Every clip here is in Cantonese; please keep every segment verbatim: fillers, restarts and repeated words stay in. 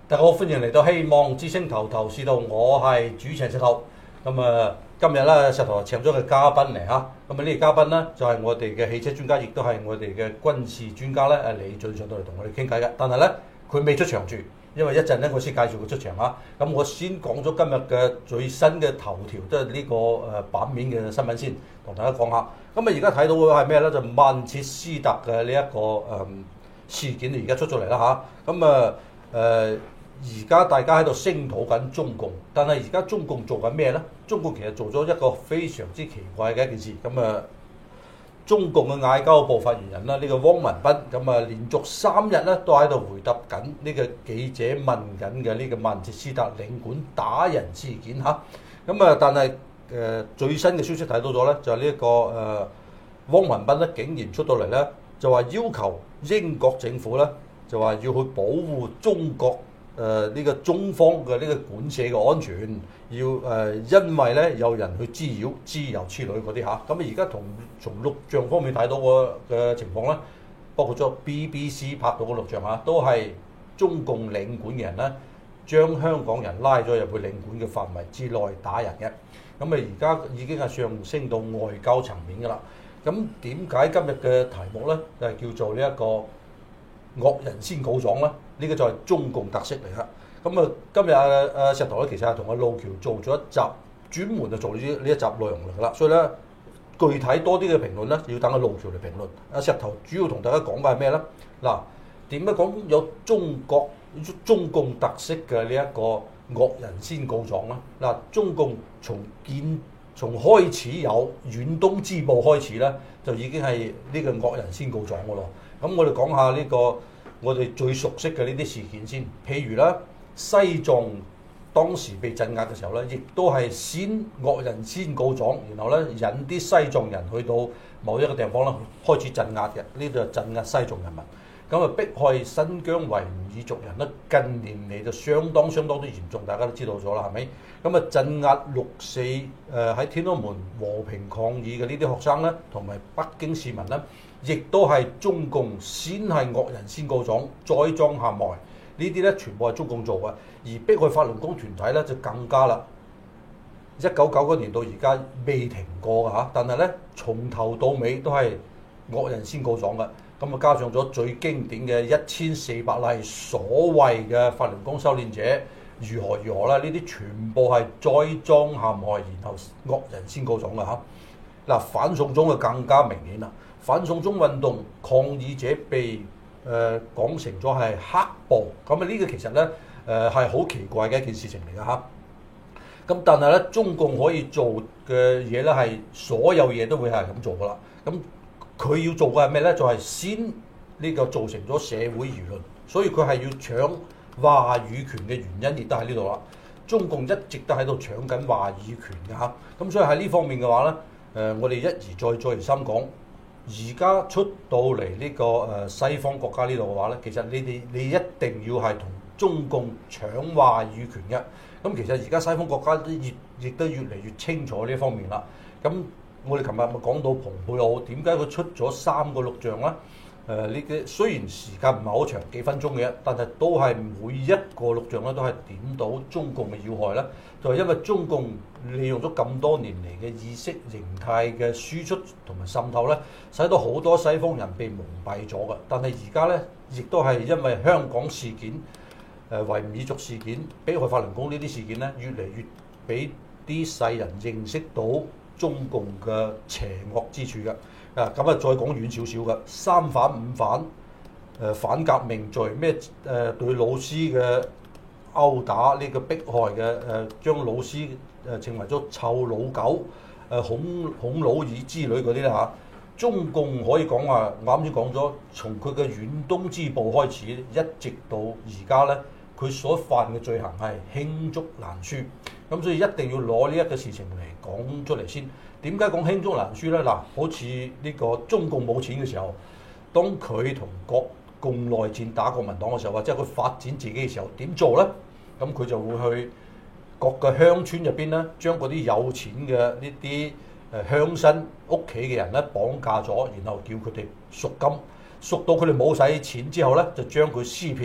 大家好，歡迎嚟到希望之星頭頭是道，我係主持人石頭。咁啊，今日咧石頭請咗個嘉賓嚟嚇。咁啊，呢個嘉賓咧就係、是、我哋嘅汽車專家，亦都係我哋嘅軍事專家咧。誒，李俊上到嚟同我哋傾偈嘅。但係咧，佢未出場住，因為一陣咧我先介紹佢出場嚇。咁我先講咗今日嘅最新嘅頭條，即係呢個誒版面嘅新聞先，同大家講下。咁啊，而家睇到嘅係咩咧？就曼徹斯特嘅呢一個誒、嗯、事件，而家出咗嚟啦嚇。咁啊誒。而家大家喺度聲討緊中共，但係而家中共做緊咩呢？中共其實做咗一個非常之奇怪嘅一件事。咁啊，中共嘅外交部發言人啦，呢個汪文斌咁啊，連續三日咧都喺度回答緊呢個記者問緊嘅呢個曼徹斯特領館打人事件嚇。咁啊，但係誒、呃、最新嘅消息睇到咗咧，就係呢一個誒、呃、汪文斌咧，竟然出到嚟咧，就話要求英國政府咧，就話要去保護中國。誒呢、呃這個中方嘅呢個管社嘅安全，要誒、呃、因為咧有人去滋擾、滋油、黐女嗰啲嚇，咁啊而家同從錄像方面睇到個嘅情況咧，包括咗 B B C 拍到嘅錄像嚇，都係中共領館嘅人咧，將香港人拉咗入去領館嘅範圍之內打人嘅，咁啊而家已經係上升到外交層面㗎啦。咁點解今日嘅題目咧就係、是、叫做呢、這、一個惡人先告狀啦，呢、這個就係中共特色嚟噶。咁啊，今日阿阿石頭咧，其實係同阿路橋做咗一集，專門就做呢呢一集內容嚟噶啦。所以咧，具體多啲嘅評論咧，要等阿路橋嚟評論。阿石頭主要同大家講嘅係咩咧？嗱，點解講有中國中共特色嘅呢一個惡人先告狀咧？嗱，中共從建從開始有遠東支部開始咧，就已經係呢個惡人先告狀噶咯。咁我哋講下呢個我哋最熟悉嘅呢啲事件先，譬如咧西藏當時被鎮壓嘅時候咧，亦都係先惡人先告狀，然後咧引啲西藏人去到某一個地方咧開始鎮壓嘅，呢度係鎮壓西藏人民。咁啊迫害新疆維吾爾族人咧，近年嚟就相當相當之嚴重，大家都知道咗啦，係咪？咁啊鎮壓六四誒喺天安門和平抗議嘅呢啲學生咧，同埋北京市民咧。亦都係中共先係惡人先告狀，再裝下埋呢啲咧，全部係中共做嘅。而迫害法輪功團體咧就更加啦，一九九九年到而家未停過㗎嚇。但係咧從頭到尾都係惡人先告狀嘅。咁啊加上咗最經典嘅一千四百例所謂嘅法輪功修煉者如何如何啦，呢啲全部係再裝下埋，然後惡人先告狀嘅嚇。嗱，反送中就更加明顯啦。反送中運動抗議者被誒、呃、講成咗係黑暴，咁啊呢個其實咧誒係好奇怪嘅一件事情嚟㗎嚇。咁但係咧中共可以做嘅嘢咧係所有嘢都會係咁做㗎啦。咁佢要做嘅係咩咧？就係、是、先呢個造成咗社會輿論，所以佢係要搶話語權嘅原因亦都喺呢度啦。中共一直都喺度搶緊話語權㗎嚇。咁所以喺呢方面嘅話咧，誒、呃、我哋一而再再而三講。而家出到嚟呢個誒西方國家呢度嘅話咧，其實你哋你一定要係同中共搶話語權嘅。咁其實而家西方國家都越亦都越嚟越清楚呢方面啦。咁我哋琴日咪講到蓬佩奧點解佢出咗三個錄像咧？誒呢啲雖然時間唔係好長，幾分鐘嘅，但係都係每一個錄像咧都係點到中共嘅要害咧。就係因為中共利用咗咁多年嚟嘅意識形態嘅輸出同埋滲透咧，使到好多西方人被蒙蔽咗嘅。但係而家咧，亦都係因為香港事件、誒維吾爾族事件、迫害法輪功呢啲事件咧，越嚟越俾啲世人認識到中共嘅邪惡之處嘅。啊，咁啊再講遠少少嘅三反五反、誒、呃、反革命罪咩誒、呃、對老師嘅毆打呢個迫害嘅誒、呃，將老師誒、呃、稱為咗臭老狗、誒、呃、孔孔老二之類嗰啲咧嚇。中共可以講話，我啱先講咗，從佢嘅遠東支部開始，一直到而家咧，佢所犯嘅罪行係罄竹難書。咁所以一定要攞呢一個事情嚟講出嚟先。點解講罄竹難書咧？嗱，好似呢個中共冇錢嘅時候，當佢同國共內戰打國民黨嘅時候，或者佢發展自己嘅時候，點做咧？咁佢就會去各個鄉村入邊咧，將嗰啲有錢嘅呢啲誒鄉紳屋企嘅人咧綁架咗，然後叫佢哋贖金，贖到佢哋冇使錢之後咧，就將佢撕票，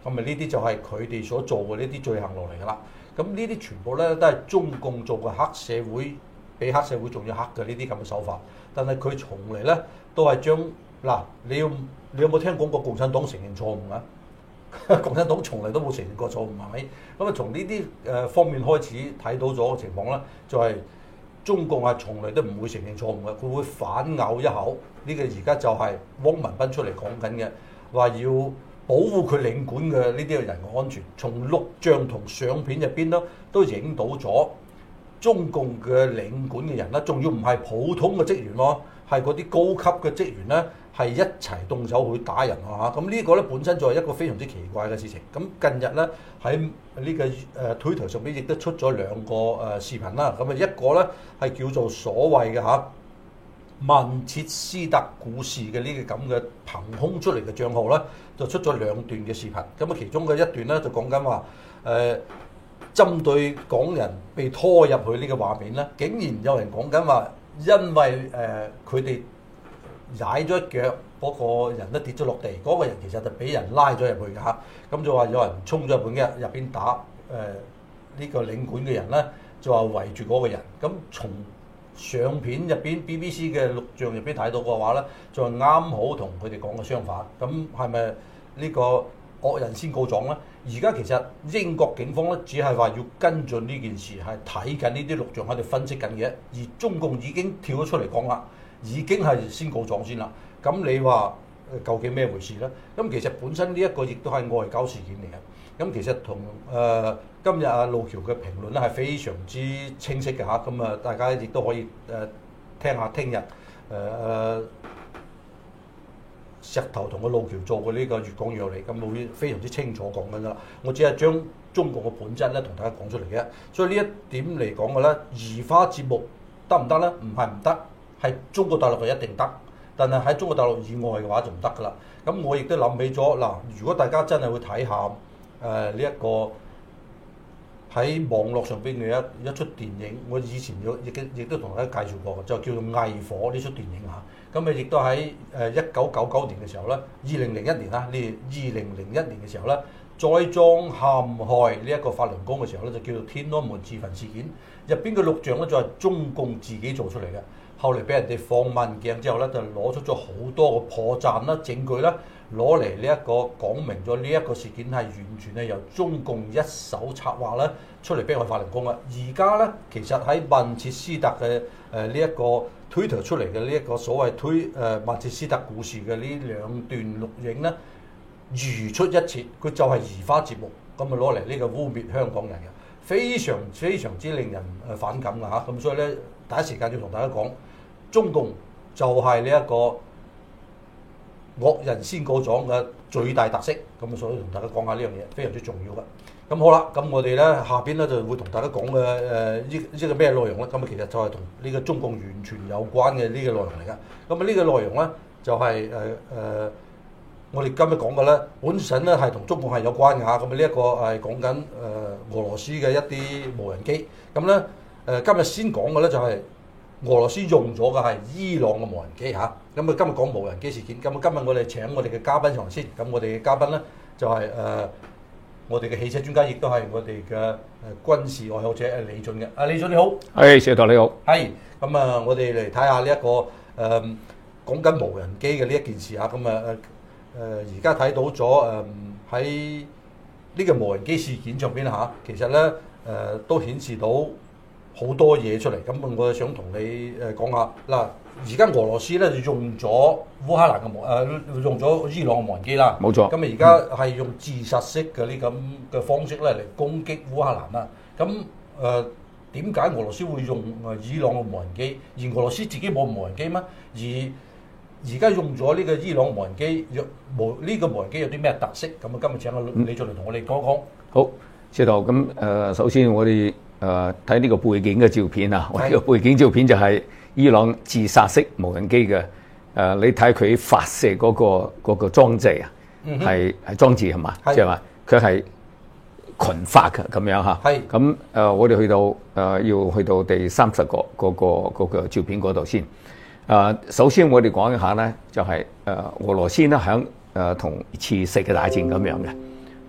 咁啊呢啲就係佢哋所做嘅呢啲罪行落嚟㗎啦。咁呢啲全部咧都係中共做嘅黑社會，比黑社會仲要黑嘅呢啲咁嘅手法。但係佢從嚟咧都係將嗱，你要你有冇聽講過共產黨承認錯誤啊？共產黨從嚟都冇承認過錯誤，係咪？咁啊，從呢啲誒方面開始睇到咗嘅情況咧，就係、是、中共係從嚟都唔會承認錯誤嘅，佢會反咬一口。呢、這個而家就係汪文斌出嚟講緊嘅，話要保護佢領館嘅呢啲嘅人嘅安全。從錄像同相片入邊咧，都影到咗中共嘅領館嘅人咧，仲要唔係普通嘅職員咯，係嗰啲高級嘅職員咧。係一齊動手去打人啊！嚇，咁呢個咧本身就係一個非常之奇怪嘅事情。咁近日咧喺呢個誒推特上邊亦都出咗兩個誒視頻啦。咁啊一個咧係叫做所謂嘅嚇曼徹斯特故事嘅呢個咁嘅憑空出嚟嘅帳號咧，就出咗兩段嘅視頻。咁啊其中嘅一段咧就講緊話誒針對港人被拖入去呢個畫面咧，竟然有人講緊話，因為誒佢哋踩咗一腳，嗰個人都跌咗落地，嗰、那個人其實就俾人拉咗入去嘅嚇，咁就話有人衝咗入去嘅入邊打誒呢、呃這個領館嘅人咧，就話圍住嗰個人。咁從相片入邊 B B C 嘅錄像入邊睇到嘅話咧，就係啱好同佢哋講嘅相反。咁係咪呢個惡人先告狀咧？而家其實英國警方咧只係話要跟進呢件事，係睇緊呢啲錄像喺度分析緊嘅，而中共已經跳咗出嚟講啦。已經係先告狀先啦，咁你話究竟咩回事咧？咁其實本身呢一個亦都係外交事件嚟嘅。咁其實同誒、呃、今日阿路橋嘅評論咧係非常之清晰嘅嚇。咁啊，大家亦都可以誒、呃、聽下聽日誒誒石頭同個路橋做嘅呢個粵港粵理，咁會非常之清楚講緊啦。我只係將中共嘅本質咧同大家講出嚟嘅。所以呢一點嚟講嘅咧，移花節目得唔得咧？唔係唔得。係中國大陸就一定得，但係喺中國大陸以外嘅話就唔得㗎啦。咁我亦都諗起咗嗱，如果大家真係會睇下誒呢一個喺網絡上邊嘅一一出電影，我以前有亦亦都同大家介紹過，就叫做《偽火》呢出電影嚇。咁啊，亦都喺誒一九九九年嘅時候咧，二零零一年啦，呢二零零一年嘅時候咧，栽贓陷害呢一個法輪功嘅時候咧，就叫做天安門自焚事件。入邊嘅錄像咧就係中共自己做出嚟嘅。後嚟俾人哋放慢鏡之後咧，就攞出咗好多個破綻啦、證據啦，攞嚟呢一個講明咗呢一個事件係完全係由中共一手策劃咧出嚟逼害法輪功啊！而家咧其實喺曼徹斯特嘅誒呢一個 Twitter 出嚟嘅呢一個所謂推誒、呃、曼徹斯特故事嘅呢兩段錄影咧，如出一轍，佢就係移花接木咁啊攞嚟呢個污蔑香港人嘅，非常非常之令人誒反感㗎嚇！咁所以咧第一時間要同大家講。中共就係呢一個惡人先告狀嘅最大特色，咁所以同大家講下呢樣嘢非常之重要嘅。咁好啦，咁我哋咧下邊咧就會同大家講嘅誒呢呢個咩內容咧？咁啊其實就係同呢個中共完全有關嘅呢個內容嚟嘅。咁啊呢個內容咧就係誒誒我哋今日講嘅咧，本身咧係同中共係有關嘅嚇。咁啊呢一個係講緊誒俄羅斯嘅一啲無人機。咁咧誒今日先講嘅咧就係、是。俄羅斯用咗嘅係伊朗嘅無人機嚇，咁啊今日講無人機事件，咁啊今日我哋請我哋嘅嘉賓上嚟先，咁我哋嘅嘉賓咧就係、是、誒、呃、我哋嘅汽車專家，亦都係我哋嘅誒軍事愛好者誒李俊嘅，啊李俊你好， 係石頭你好， 係咁啊，我哋嚟睇下呢一個誒、呃、講緊無人機嘅呢一件事嚇，咁啊誒誒而家睇到咗誒喺呢個無人機事件上邊嚇，其實咧誒、呃、都顯示到。好多嘢出嚟，咁我想同你誒講下嗱，而家俄羅斯咧就用咗烏克蘭嘅無誒用咗伊朗嘅無人機啦， 冇錯。 咁啊而家係用自殺式嘅呢咁嘅方式咧嚟攻擊烏克蘭啦。咁誒點解俄羅斯會用誒伊朗嘅無人機，而俄羅斯自己冇無人機咩？而而家用咗呢個伊朗無人機，無呢個無人機有啲咩特色？咁啊今日請阿李俊嚟同我哋講講。 好，石頭咁誒，首先我哋。誒睇呢個背景嘅照片啊，我呢個背景照片就係伊朗自殺式無人機嘅。誒、呃，你睇佢發射嗰、那個嗰個裝置啊，係係、嗯、裝置係嘛？即係話佢係群發嘅咁樣嚇。係咁誒，我哋去到誒、呃、要去到第三十個嗰、那個嗰、那個照片嗰度先。誒、呃，首先我哋講一下咧，就係、是、誒、呃、俄羅斯咧響誒同二次世界大戰咁樣嘅，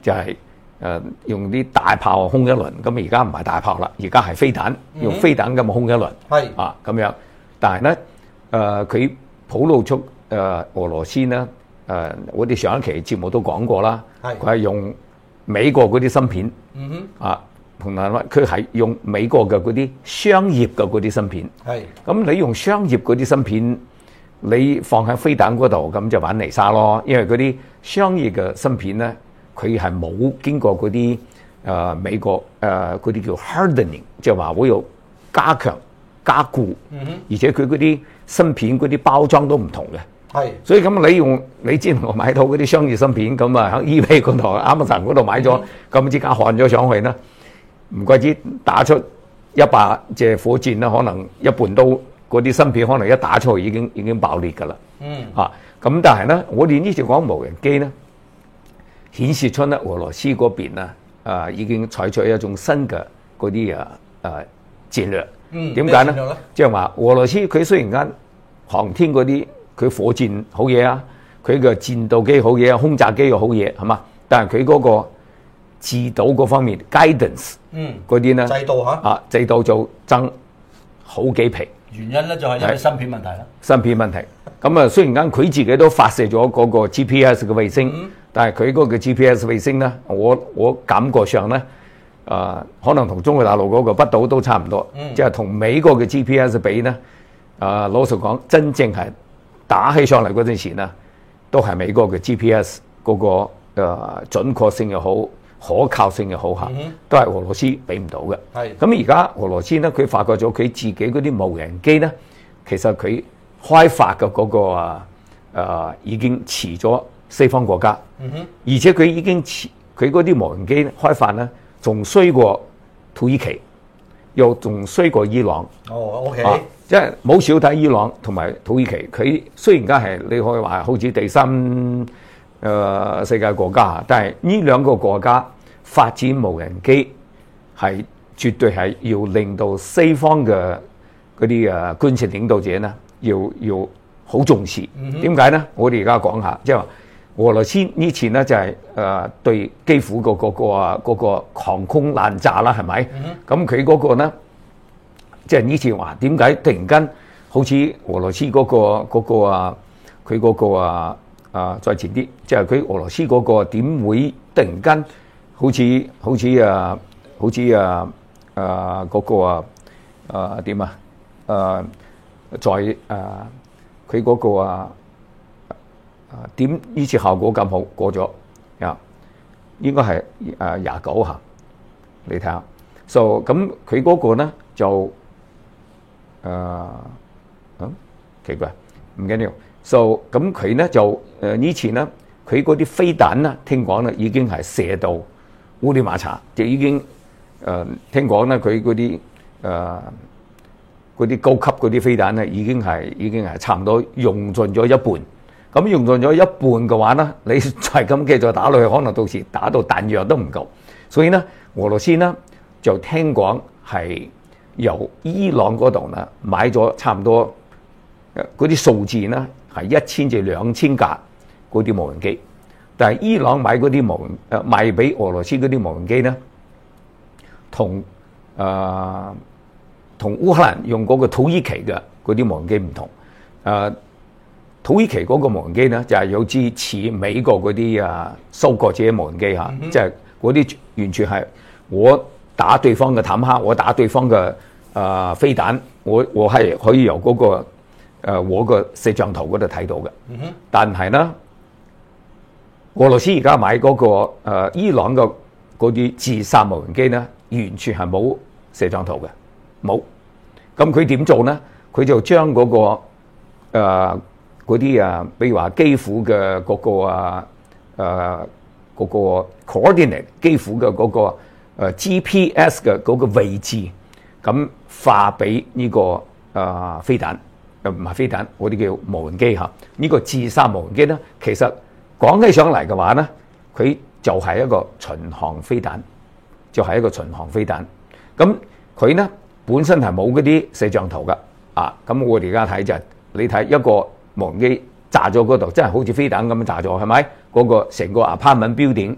就係、是、誒、呃、用啲大炮空一輪，咁而家唔係大炮啦，而家係飛彈，用飛彈咁空一輪， 係、 嗯、啊咁樣。但係咧誒佢普露出誒、呃、俄羅斯咧誒、呃，我哋上一期節目都講過啦，佢係用美國嗰啲芯片， 嗯哼啊。同埋佢係用美國嘅嗰啲商業嘅嗰啲芯片， 係咁你用商業嗰啲芯片，你放喺飛彈嗰度，咁就玩泥沙咯。因為嗰啲商業嘅芯片咧，佢係冇經過嗰啲誒美國誒嗰啲叫 hardening，即係話會有加強加固，嗯哼，而且佢嗰啲芯片嗰啲包裝都唔同嘅，係。所以咁你用你知我買到嗰啲商業芯片，咁啊喺 eBay 嗰度、Amazon 嗰度買咗，咁即刻焊咗上去啦。唔怪之打出一百隻火箭啦，可能一半都嗰啲芯片可能一打出去已經已經爆裂㗎啦。嗯，啊，咁但係咧，我哋呢次講無人機咧，顯示出咧俄羅斯嗰邊啊，啊已經採取一種新嘅嗰啲啊啊戰略。嗯，點解咧？即係話俄羅斯佢雖然間航天嗰啲佢火箭好嘢啊，佢嘅戰鬥機好嘢啊，空炸機又好嘢係嘛，但係佢嗰個指導嗰方面 guidance， 嗯，嗰啲咧制度嚇啊，制度就爭好幾皮。 原因咧就係因為芯片問題啦。 芯片問題，咁啊雖然間佢自己都發射咗嗰個 G P S 嘅衛星，嗯、但係佢嗰個 G P S 衛星咧，我我感覺上咧，啊、呃、可能同中國大陸嗰個北斗都差唔多，即係同美國嘅 G P S 比咧，啊、呃、老實講，真正係打起上嚟嗰陣時咧，都係美國嘅 G P S 嗰、那個誒、呃、準確性又好。可靠性又好嚇，都係俄羅斯俾唔到嘅。係咁而家俄羅斯咧，佢發覺咗佢自己嗰啲無人機咧，其實佢開發嘅嗰、那個啊誒、呃、已經遲咗西方國家。嗯哼，而且佢已經遲佢嗰啲無人機開發咧，仲衰過土耳其，又仲衰過伊朗。哦 ，OK，啊、即係冇少睇伊朗同埋土耳其。佢雖然家係你可以話好似第三。誒、呃、世界國家，但係呢兩個國家發展無人機係絕對係要令到西方嘅嗰啲誒軍事領導者呢，要要好重視。點解呢？我哋而家講下，即係話俄羅斯呢次呢就係、是、誒、呃、對基輔個嗰個啊嗰個航空攔炸啦，係咪？咁佢嗰個呢，即係呢次話點解突然間好似俄羅斯嗰、那個嗰、那個啊，佢嗰個啊？啊，再前啲，即係佢俄羅斯嗰個點會突然間好似好似啊，好似啊啊嗰個啊啊點啊？誒，在啊佢嗰個啊啊點呢次效果咁好過咗啊？應該係誒廿九嚇，你睇下。so 咁佢嗰個咧就誒嗯奇怪，唔緊要。so 咁佢咧就誒呢次咧，佢嗰啲飛彈咧，聽講咧已經係射到烏里馬查，就已經誒、呃、聽講咧佢嗰啲誒嗰啲高級嗰啲飛彈咧，已經係已經係差唔多用盡咗一半。咁用盡咗一半嘅話咧，你係咁繼續打落去，可能到時打到彈藥都唔夠。所以咧，俄羅斯咧就聽講係由伊朗嗰度咧買咗差唔多嗰啲數字咧。係一千至兩千架嗰啲無人機，但係伊朗買嗰啲無人誒賣俾俄羅斯嗰啲無人機咧，同誒同烏克蘭用嗰個土耳其嘅嗰啲無人機唔同。誒、呃、土耳其嗰個無人機咧就係、是、有支似美國嗰啲啊收割者無人機嚇，即係嗰啲完全係我打對方嘅坦克，我打對方嘅誒、呃、飛彈，我我係可以由嗰、那個。誒我個攝像頭嗰度睇到嘅，但係咧，俄羅斯而家買嗰、那個、呃、伊朗嘅嗰啲自殺無人機咧，完全係冇攝像頭嘅，冇。咁佢點做咧？佢就將嗰、那個誒嗰啲啊，比如話基輔嘅嗰個啊誒嗰、呃那個 coordinate 基輔嘅嗰個、呃、G P S 嘅嗰個位置，咁發俾呢個誒、呃、飛彈。唔係飛彈，我哋叫無人機嚇。呢個自殺無人機咧，其實講起上嚟嘅話咧，佢就係一個巡航飛彈，就係一個巡航飛彈。咁佢咧本身係冇嗰啲攝像頭噶啊。咁我哋而家睇就係你睇一個無人機炸咗嗰度，真係好似飛彈咁樣炸咗，係咪？嗰個成個 apartment building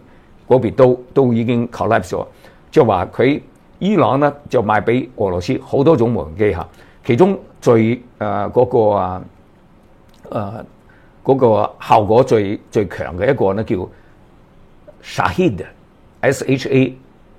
嗰邊都都已經 collapse 咗，即係話佢伊朗咧就賣俾俄羅斯好多種無人機嚇，其中最誒嗰、呃那個啊誒嗰、呃那個效果最最強嘅一個咧叫 Shahed S H A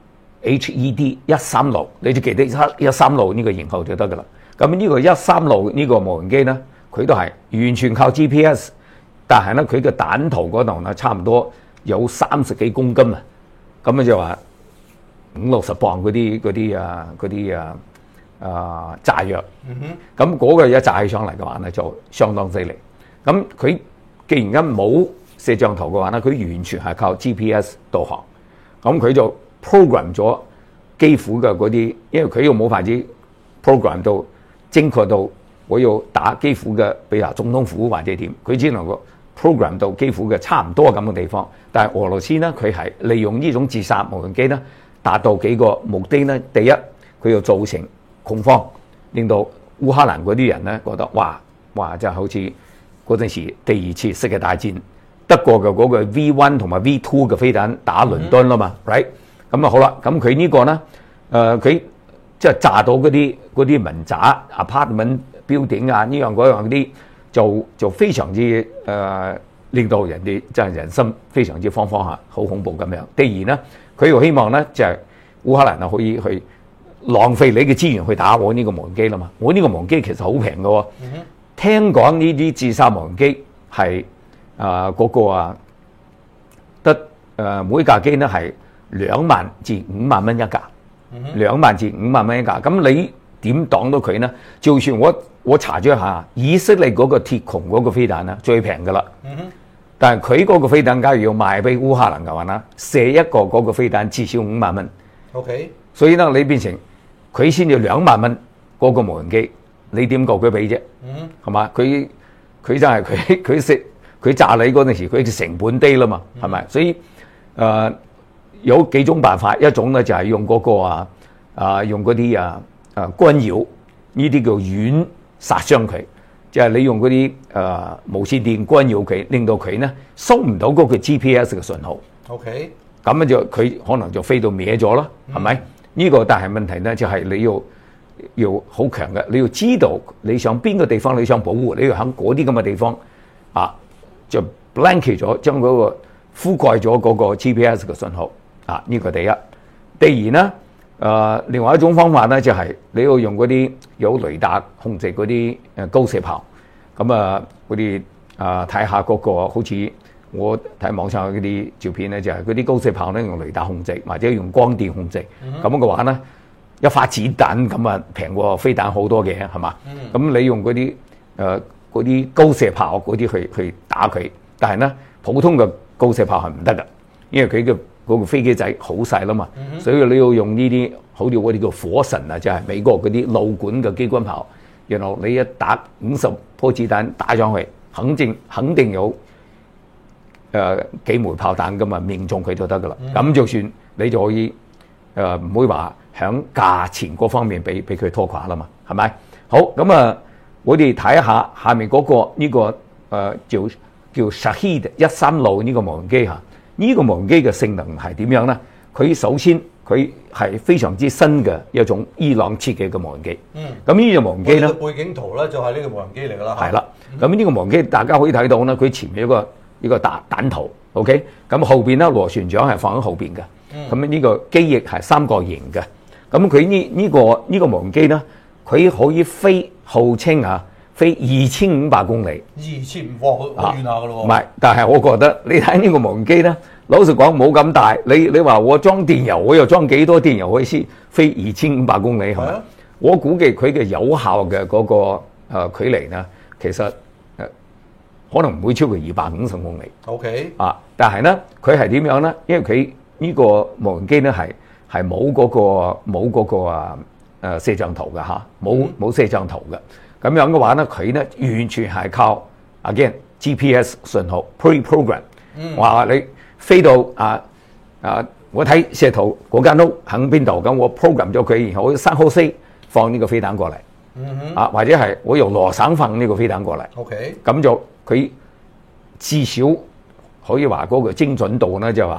H E D 一三六，你就記得一三六呢個型號就得噶啦。咁呢個一三六呢個無人機咧，佢都係完全靠 G P S， 但係咧佢嘅彈頭嗰度咧差唔多有三十幾公斤啊，咁咧就話五六十磅嗰啲嗰啲啊嗰啲啊啊炸藥，咁嗰個一炸起上嚟嘅話咧就相當犀利。咁佢既然間冇攝像頭嘅話咧，佢完全係靠 G P S 導航，咁佢就 program 咗機庫嘅嗰啲，因為佢又冇法子 program 到精確到我要打機庫嘅，比如話總統府或者點，佢只能夠 program 到機庫嘅差唔多咁嘅地方。但係俄羅斯呢，佢係利用呢種自殺無人機呢，達到幾個目的呢。第一，佢要造成恐慌，令到烏克蘭嗰啲人呢覺得哇哇，就好似嗰陣時第二次世界大戰德國嘅嗰個 V 一 同埋 V 二嘅飛彈打倫敦啦嘛、嗯、，right？咁啊好啦，咁佢呢個咧，誒佢即係炸到嗰啲嗰啲民宅 apartment building 啊，呢樣嗰樣嗰啲，就就非常之誒、呃、令到人哋即係人心非常之慌慌嚇，好恐怖咁樣。第二咧，佢又希望咧就係、是、烏克蘭啊可以去浪費你嘅資源去打我呢個無人機啦嘛。我呢個無人機其實好平嘅喎，嗯、聽講呢啲自殺無人機係啊嗰個啊得誒、呃、每架機咧係兩萬至五萬蚊一架，兩、嗯、萬至五萬蚊一架。咁你點擋到佢呢？就算我我查咗一下，以色列嗰個鐵穹嗰個飛彈咧最平噶啦，嗯、但係佢嗰個飛彈假如要賣俾烏克蘭嘅話呢，射一個嗰個飛彈至少五萬蚊。OK， 所以呢，你變成佢先要兩萬蚊嗰個無人機，你點夠佢俾啫？係、嗯、嘛？佢佢就係佢佢食佢炸你嗰陣時，佢成本低啦嘛，係咪、嗯？所以誒。呃有幾種辦法，一種咧就係用嗰、那個啊啊用嗰啲啊啊干擾，呢啲叫軟殺傷佢，即係你用嗰啲誒無線電干擾佢，令到佢咧收唔到嗰個 G P S 嘅信號。OK， 咁樣就佢可能就飛到歪咗啦，係咪？呢、嗯、個但係問題咧就係你要要好強嘅，你要知道你想邊個地方你想保護，你要喺嗰啲咁嘅地方啊就 blanket 咗，將嗰個覆蓋咗嗰個 G P S 嘅信號。啊！呢、這個第一，第二咧，誒、呃，另外一種方法咧就係、是、你要用嗰啲有雷達控制嗰啲誒高射炮，咁啊嗰啲啊睇下嗰個好似我睇網上嗰啲照片咧，就係嗰啲高射炮咧用雷達控制，或者用光電控制，咁、嗯、嘅話咧一發子彈咁啊平過飛彈好多嘅，係嘛？咁、嗯、你用嗰啲誒嗰啲高射炮嗰啲去去打佢，但係咧普通嘅高射炮係唔得㗎，因為佢嘅嗰個飛機仔好細啦嘛，嗯、所以你要用呢啲好似我哋叫火神啊，就係、是、美國嗰啲路管嘅機關炮，然後你一打五十顆子彈打上去，肯定肯定有誒、呃、幾枚炮彈噶嘛，命中佢就得噶啦。咁、嗯、就算你就可以誒唔、呃、會話響價錢嗰方面俾俾佢拖垮啦嘛，係咪？好咁啊，我哋睇下下面嗰、那個呢、這個誒、呃、叫叫 Shahed 一三六呢個無人機嚇。呢個無人機嘅性能係點樣呢？佢首先佢係非常之新嘅一種伊朗設計嘅無人機。嗯，咁呢隻無人機咧，背景圖咧就係呢個無人機嚟㗎啦。係啦，咁呢、嗯、個無人機大家可以睇到咧，佢前面有一個一個彈彈頭 ，OK，咁後邊咧螺旋槳係放喺後邊嘅。咁呢、嗯、個機翼係三角形嘅。咁佢呢呢個呢、呢個無人機咧，佢可以飛，號稱啊飛二千五百公里。二千五哇，好遠下㗎咯喎。唔係，但係我覺得你睇呢個無人機咧。老實講冇咁大，你你話我裝電油，我又裝幾多電油可以先飛二千五百公里係咪？啊、我估計佢嘅有效嘅嗰、那個誒、呃、距離呢，其實誒、呃、可能唔會超過二百五十公里。OK 啊，但係呢，佢係點樣呢？因為佢呢個無人機呢係係冇嗰個冇嗰個啊誒攝像頭嘅嚇，冇冇攝像頭嘅。咁樣嘅話呢，佢呢完全係靠 again G P S 信號 pre-program。嗯，話你。飛到啊啊！我睇石圖嗰間屋喺邊度，咁我 program 咗佢，然後我三號 C 放呢個飛彈過嚟，嗯、哼啊或者係我由羅省放呢個飛彈過嚟，OK，咁就佢至少可以話嗰個精準度咧就話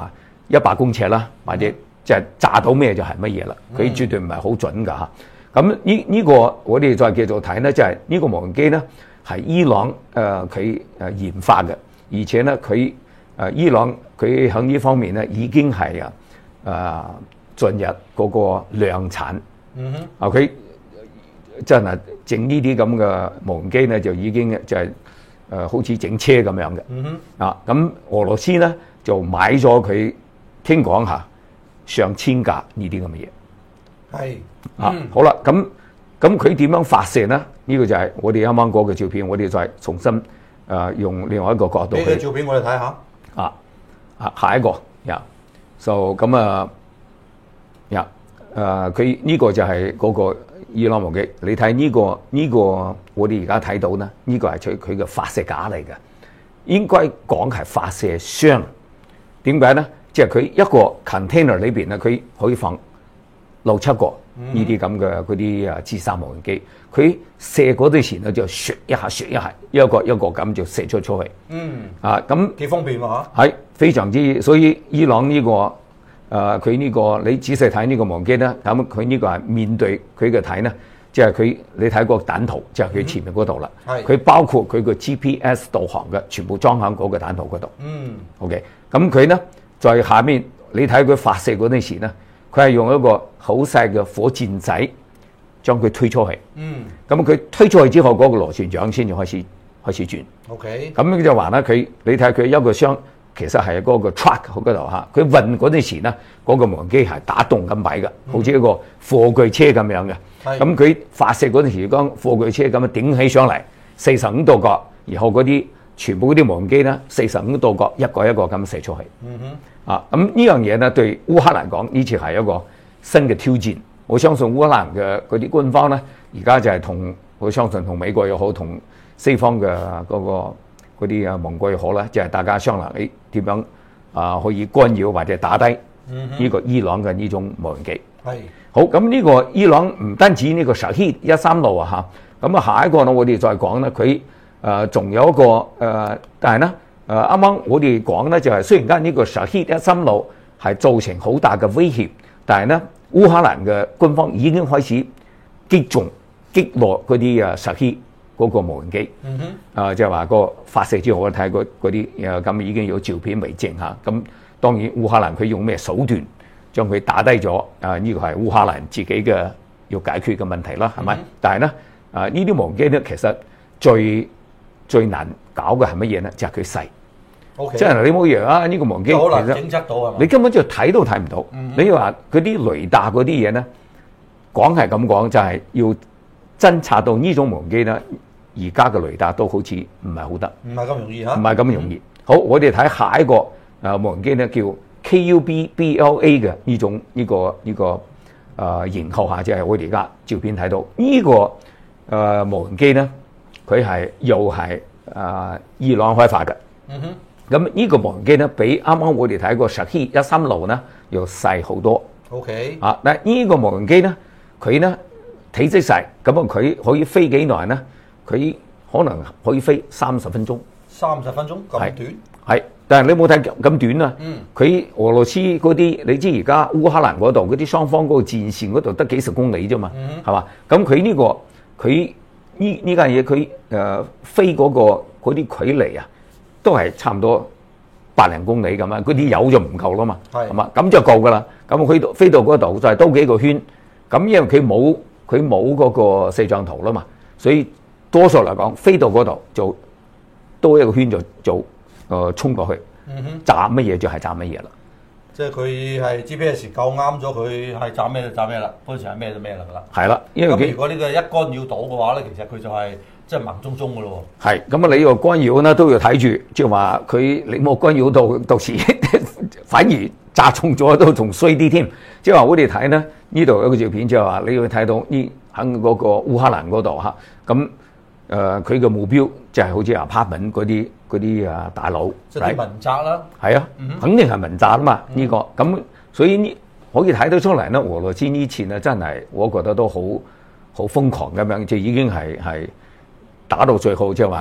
一百公尺啦，或者即係炸到咩就係乜嘢啦。佢絕對唔係好準㗎嚇。咁呢呢個我哋再繼續睇呢，就係、是、呢個無人機呢係伊朗誒佢誒研發嘅，而且呢佢誒、呃、伊朗佢喺呢方面呢已經係啊誒進入嗰個量產。嗯哼，啊佢真係整呢啲咁嘅無人機呢，就已經就係、是、誒、呃、好似整車咁樣嘅。嗯哼，啊咁俄羅斯呢就買咗佢，聽講下上千架呢啲咁嘅嘢。係、嗯、啊，好啦，咁咁佢點樣發射呢？呢、這個就係我哋啱啱嗰個照片，我哋再重新誒、呃、用另外一個角度去。 呢個照片我哋睇下。 啊啊，下一個呀，就咁啊呀誒，佢呢個就係嗰個伊朗無人機。你睇呢、這個呢、這個，我哋而家睇到呢，呢、這個係佢佢嘅發射架嚟嘅，應該講係發射箱。點解呢？即係佢一個 container 裏邊咧，佢可以放六七個呢啲咁嘅嗰啲啊自殺無人機，佢射嗰陣時咧就射一下射一下，一個一個咁就射咗出去。嗯，啊咁幾方便喎嚇， 係非常之。所以伊朗呢、這個誒佢呢個你仔細睇呢個無人機咧，咁佢呢個係面對佢嘅睇呢，即係佢你睇個彈頭，即係佢前面嗰度啦。係、嗯，佢包括佢個 G P S 導航嘅，全部裝喺嗰個彈頭嗰度。嗯 ，OK，咁佢呢，在下面你睇佢發射嗰陣時呢，佢係用一個好細嘅火箭仔將佢推出去。嗯，咁佢推出去之後，嗰、那個螺旋槳先至開始開始轉。OK，咁就話咧，佢你睇佢一個箱其實係嗰個 truck 嗰度嚇，佢運嗰陣時咧，嗰、那個無人機係打動咁擺嘅，好似一個貨具車咁樣嘅。咁佢發射嗰陣時，當貨具車咁樣頂起上嚟，四十五度角，然後嗰啲全部嗰啲無人機咧，四十五度角一個一個咁射出去。嗯哼，啊，咁呢樣嘢咧對烏克蘭講，呢次係一個新嘅挑戰。我相信烏克蘭嘅嗰啲官方咧，而家就係同我相信同美國又好，同西方嘅嗰、那個嗰啲啊盟國又好啦，即、就、係、是、大家商量，誒點樣啊可以干擾或者打低呢個伊朗嘅呢種無人機。係、嗯、好，咁呢個伊朗唔單止呢個 Shahed 一三六啊嚇，咁啊下一個呢我哋再講咧，佢誒仲有一個誒、呃，但係咧誒啱啱我哋講咧就係、是、雖然間呢個 Shahed 一三六係造成好大嘅威脅，但係咧烏克蘭嘅軍方已經開始擊中擊落嗰啲啊 Shahed嗰個無人機，嗯哼，啊即係話個發射之後，我睇嗰嗰啲誒咁已經有照片為證嚇。咁當然烏克蘭佢用咩手段將佢打低咗？啊呢個係烏克蘭自己嘅要解決嘅問題啦，係咪？嗯、但係咧啊呢啲無人機咧，其實最最難搞嘅係乜嘢咧？就係佢細。Okay. 即係你冇嘢啊！呢、這個無人機好難偵測到係嘛？ 你根本就睇都睇唔到。嗯、你話嗰啲雷達嗰啲嘢咧，講係咁講，就係、是、要偵察到呢種無人機咧。而家嘅雷達都好似唔係好得，唔係咁容易嚇，唔係咁容易。嗯、好，我哋睇下一個啊無人機咧，叫 K U B B L A 嘅呢種呢、呢個呢、呢個啊型號下，即係我哋而家照片睇到呢、呢個誒、呃、無人機咧，佢係又係啊伊朗開發嘅。嗯哼，咁呢個無人機咧，比啱啱我哋睇過 Shahed 一三六咧，要細好多。OK，啊，但係呢個無人機咧，佢咧體積細，咁啊佢可以飛幾耐咧？佢可能可以飛三十分鐘，三十分鐘咁短，係，但係你冇睇咁短啊。嗯，佢俄羅斯嗰啲，你知而家烏克蘭嗰度嗰啲雙方嗰個戰線嗰度得幾十公里啫嘛，係、嗯、嘛？咁佢呢個佢呢呢間嘢佢誒飛嗰、嗰個嗰啲距離啊，都係差唔多百零公里咁啊。嗰啲油就唔夠啦嘛，係嘛？咁就夠噶啦。咁佢到飛到嗰度就係兜幾個圈，咁因為佢冇佢冇嗰個四像圖啦嘛，所以。多數嚟講，飛到嗰度就多一個圈就就誒、呃、衝過去，嗯、哼炸乜嘢就係炸乜嘢啦。即係佢係 G P S 夠啱咗，佢係炸咩就炸咩啦，嗰時係咩就咩啦㗎啦。係啦，因為咁如果呢個一干擾到嘅話咧，其實佢就係即係盲中中㗎咯。係咁啊！你個干擾咧都要睇住，即係話佢你冇干擾到，到時反而炸中咗都仲衰啲添。即係話我哋睇咧呢度有個照片，即係話你要睇到呢喺嗰個烏克蘭嗰度嚇咁。誒佢嘅目標就係好似 apartment 嗰啲嗰啲啊大佬，即係民宅啦，係啊，嗯、肯定係民宅啊嘛呢、嗯呢個咁，所以呢可以睇得出嚟咧，俄羅斯呢次咧真係我覺得都好好瘋狂咁樣，就已經係係打到最後，即係話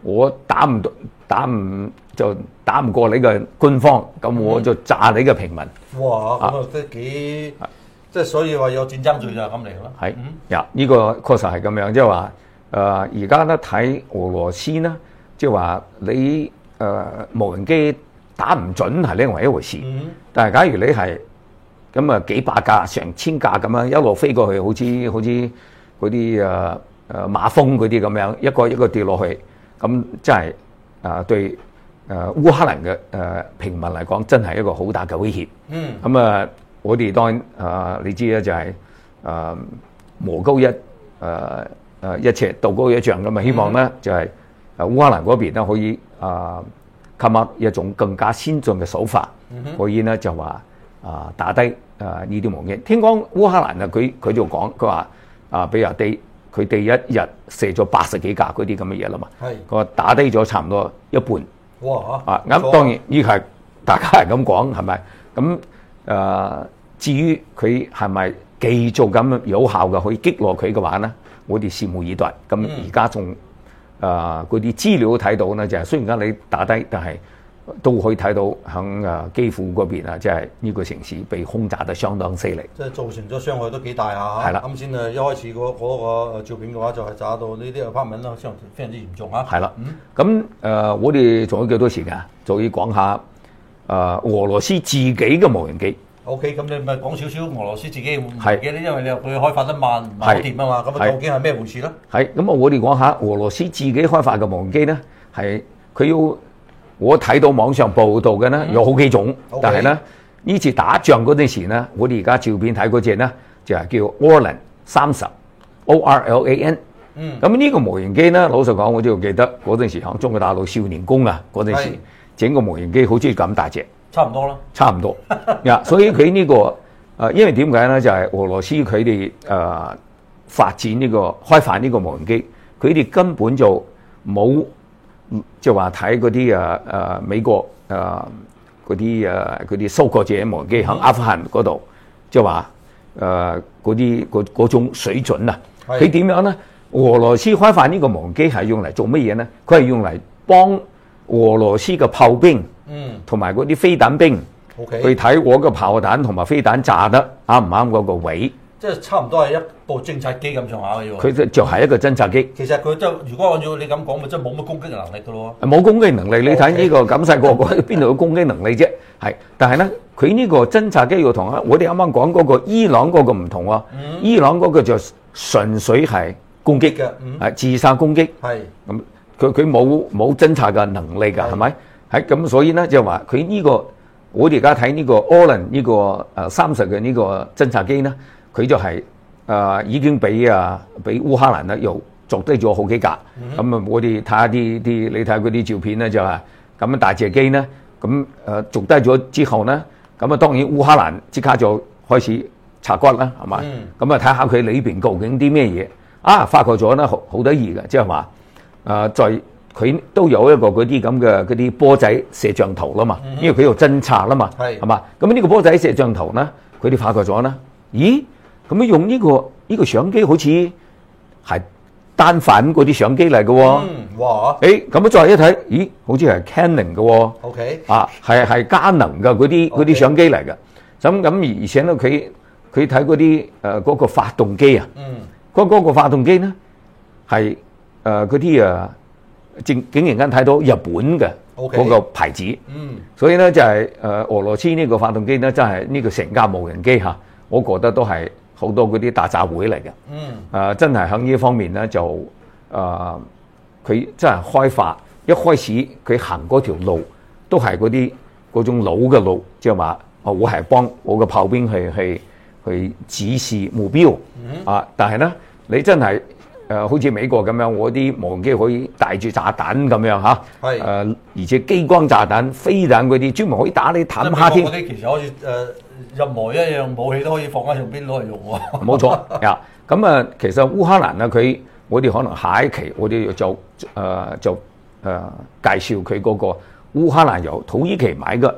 我打唔到，打唔就打唔過你嘅軍方，咁我就炸你嘅平民。 哇！咁啊，都幾即係所以話有戰爭罪就係咁嚟咯。 係呀，呢個確實係咁樣，即係話誒而家咧睇俄羅斯咧，即係話你誒、呃、無人機打唔準係另外一回事。嗯、但係假如你係咁啊幾百架、成千架咁樣一路飛過去，好似好似嗰啲誒誒馬蜂嗰啲咁樣，一個一個跌落去，咁真係啊對誒烏克蘭嘅誒平民嚟講，真係一個好大嘅威脅。嗯，咁啊，我哋當然啊，你知咧就係、是、誒魔高一誒誒一尺，道高一丈咁啊，希望咧、嗯、就係誒烏克蘭嗰邊咧可以啊 come up 一種更加先進嘅手法，嗯、可以咧就話啊打低誒呢啲無人機。聽講烏克蘭啊，佢佢就講佢話啊，比如第佢第一日射咗八十幾架嗰啲咁嘅嘢啦嘛，佢話打低咗差唔多一半。哇！啊咁當然呢個係大家係咁講係咪？咁誒、呃、至於佢係咪繼續咁有效嘅可以擊落佢嘅話咧，我哋拭目以待。咁而家仲誒嗰啲資料睇到咧，就係、是、雖然間你打低，但係都可以睇到喺誒基輔嗰邊啊，即係呢個城市被轟炸得相當犀利，即係造成咗傷害都幾大下。係啦，啱先誒一開始嗰嗰個照片嘅話，就係炸到呢啲 apartment 啦，非常之嚴重嚇。係啦，咁誒、呃、我哋仲有幾多時間？就要講下誒、呃、俄羅斯自己嘅無人機。O.K. 咁你咪講少少俄羅斯自己嘅無人機咧，因為你佢開發得慢，唔係好掂啊嘛。咁啊，究竟係咩回事咧？係咁啊，我哋講下俄羅斯自己開發嘅無人機咧，係佢要。我睇到網上報道嘅咧有好幾種，嗯、但係咧呢次打仗嗰陣時咧，我哋而家照片睇嗰隻咧就係叫 Orlan 三十 O R L A N。嗯，咁呢個無人機咧，老實講，我就記得嗰陣時喺中國大陸少年宮啊嗰陣時，整個無人機好似咁大隻，差唔多啦，差唔多呀。所以佢呢、這個誒、呃，因為點解咧？就係、是、俄羅斯佢哋誒發展呢、這個開發呢個無人機，佢哋根本就冇。即係話睇嗰啲誒誒美國誒嗰啲誒嗰啲收割者無人機喺阿富汗嗰度，即係話誒嗰啲嗰嗰種水準啊，佢點樣咧？俄羅斯開發呢個無人機係用嚟做乜嘢咧？佢係用嚟幫俄羅斯嘅炮兵，嗯，同埋嗰啲飛彈兵，okay. 去睇我嘅炮彈同埋飛彈炸得啱唔啱嗰個位。即係差唔多係一部偵察機咁上下嘅喎。佢就係一個偵察機。其實佢就如果按照你咁講，咪真係冇乜攻擊能力嘅咯。冇攻擊能力，你睇呢個咁細個個邊度有攻擊能力啫？係，但係咧，佢呢個偵察機要同啊，我哋啱啱講嗰個伊朗嗰個唔同喎。嗯、伊朗嗰個就純粹係攻擊嘅，係、嗯、自殺攻擊。係咁，佢佢冇冇偵察嘅能力㗎，係咪？係咁，所以咧就話佢呢個，我哋而家睇呢個 Orlan 呢個誒三十嘅呢個偵察機咧。佢就係、是、誒、呃、已經俾啊俾烏克蘭咧又捉低咗好幾架，咁啊、嗯、我哋睇下啲啲你睇下嗰啲照片咧就係咁樣大隻機咧，咁誒捉低咗之後咧，咁啊當然烏克蘭即刻就開始拆骨啦，係嘛？咁啊睇下佢裏邊究竟啲咩嘢啊？發覺咗咧好好得意嘅，即係話誒在佢都有一個嗰啲咁嘅嗰啲波仔攝像頭啦嘛，嗯、因為佢有偵察啦嘛，係係嘛？咁呢個波仔攝像頭咧，佢哋發覺咗咧，咦？咁樣用呢、這個呢、這個相機好似係單反嗰啲相機嚟嘅喎。嗯，哇！誒，咁樣再一睇，咦，好似係 Canon 嘅喎。OK。啊，係係佳能嘅嗰啲嗰啲相機嚟嘅。咁咁而且咧，佢佢睇嗰啲誒嗰個發動機啊。嗯。嗰嗰個發動機咧係誒嗰啲誒，竟竟然間睇到日本嘅嗰個牌子。Okay. 嗯。所以咧就係、是、誒、呃、俄羅斯呢個發動機咧，真係呢個成架無人機嚇，我覺得都係。好多嗰啲大雜燴嚟嘅，嗯，誒、呃、真係喺呢方面咧就誒，佢、呃、真係開發一開始佢行嗰條路都係嗰啲嗰種老嘅路，即係話，哦，我係幫我嘅炮兵去去去指示目標，嗯、啊，但係咧你真係誒、呃、好似美國咁樣，我啲無人機可以帶住炸彈咁樣嚇，係誒、呃，而且激光炸彈、飛彈嗰啲專門可以打你坦克添。嗰啲其實可以誒。呃任何一樣武器都可以放喺上邊攞嚟用喎。冇錯呀，咁啊，其實烏克蘭啊，佢我哋可能下一期我哋就誒、呃、就誒、呃、介紹佢嗰個烏克蘭由土耳其買嘅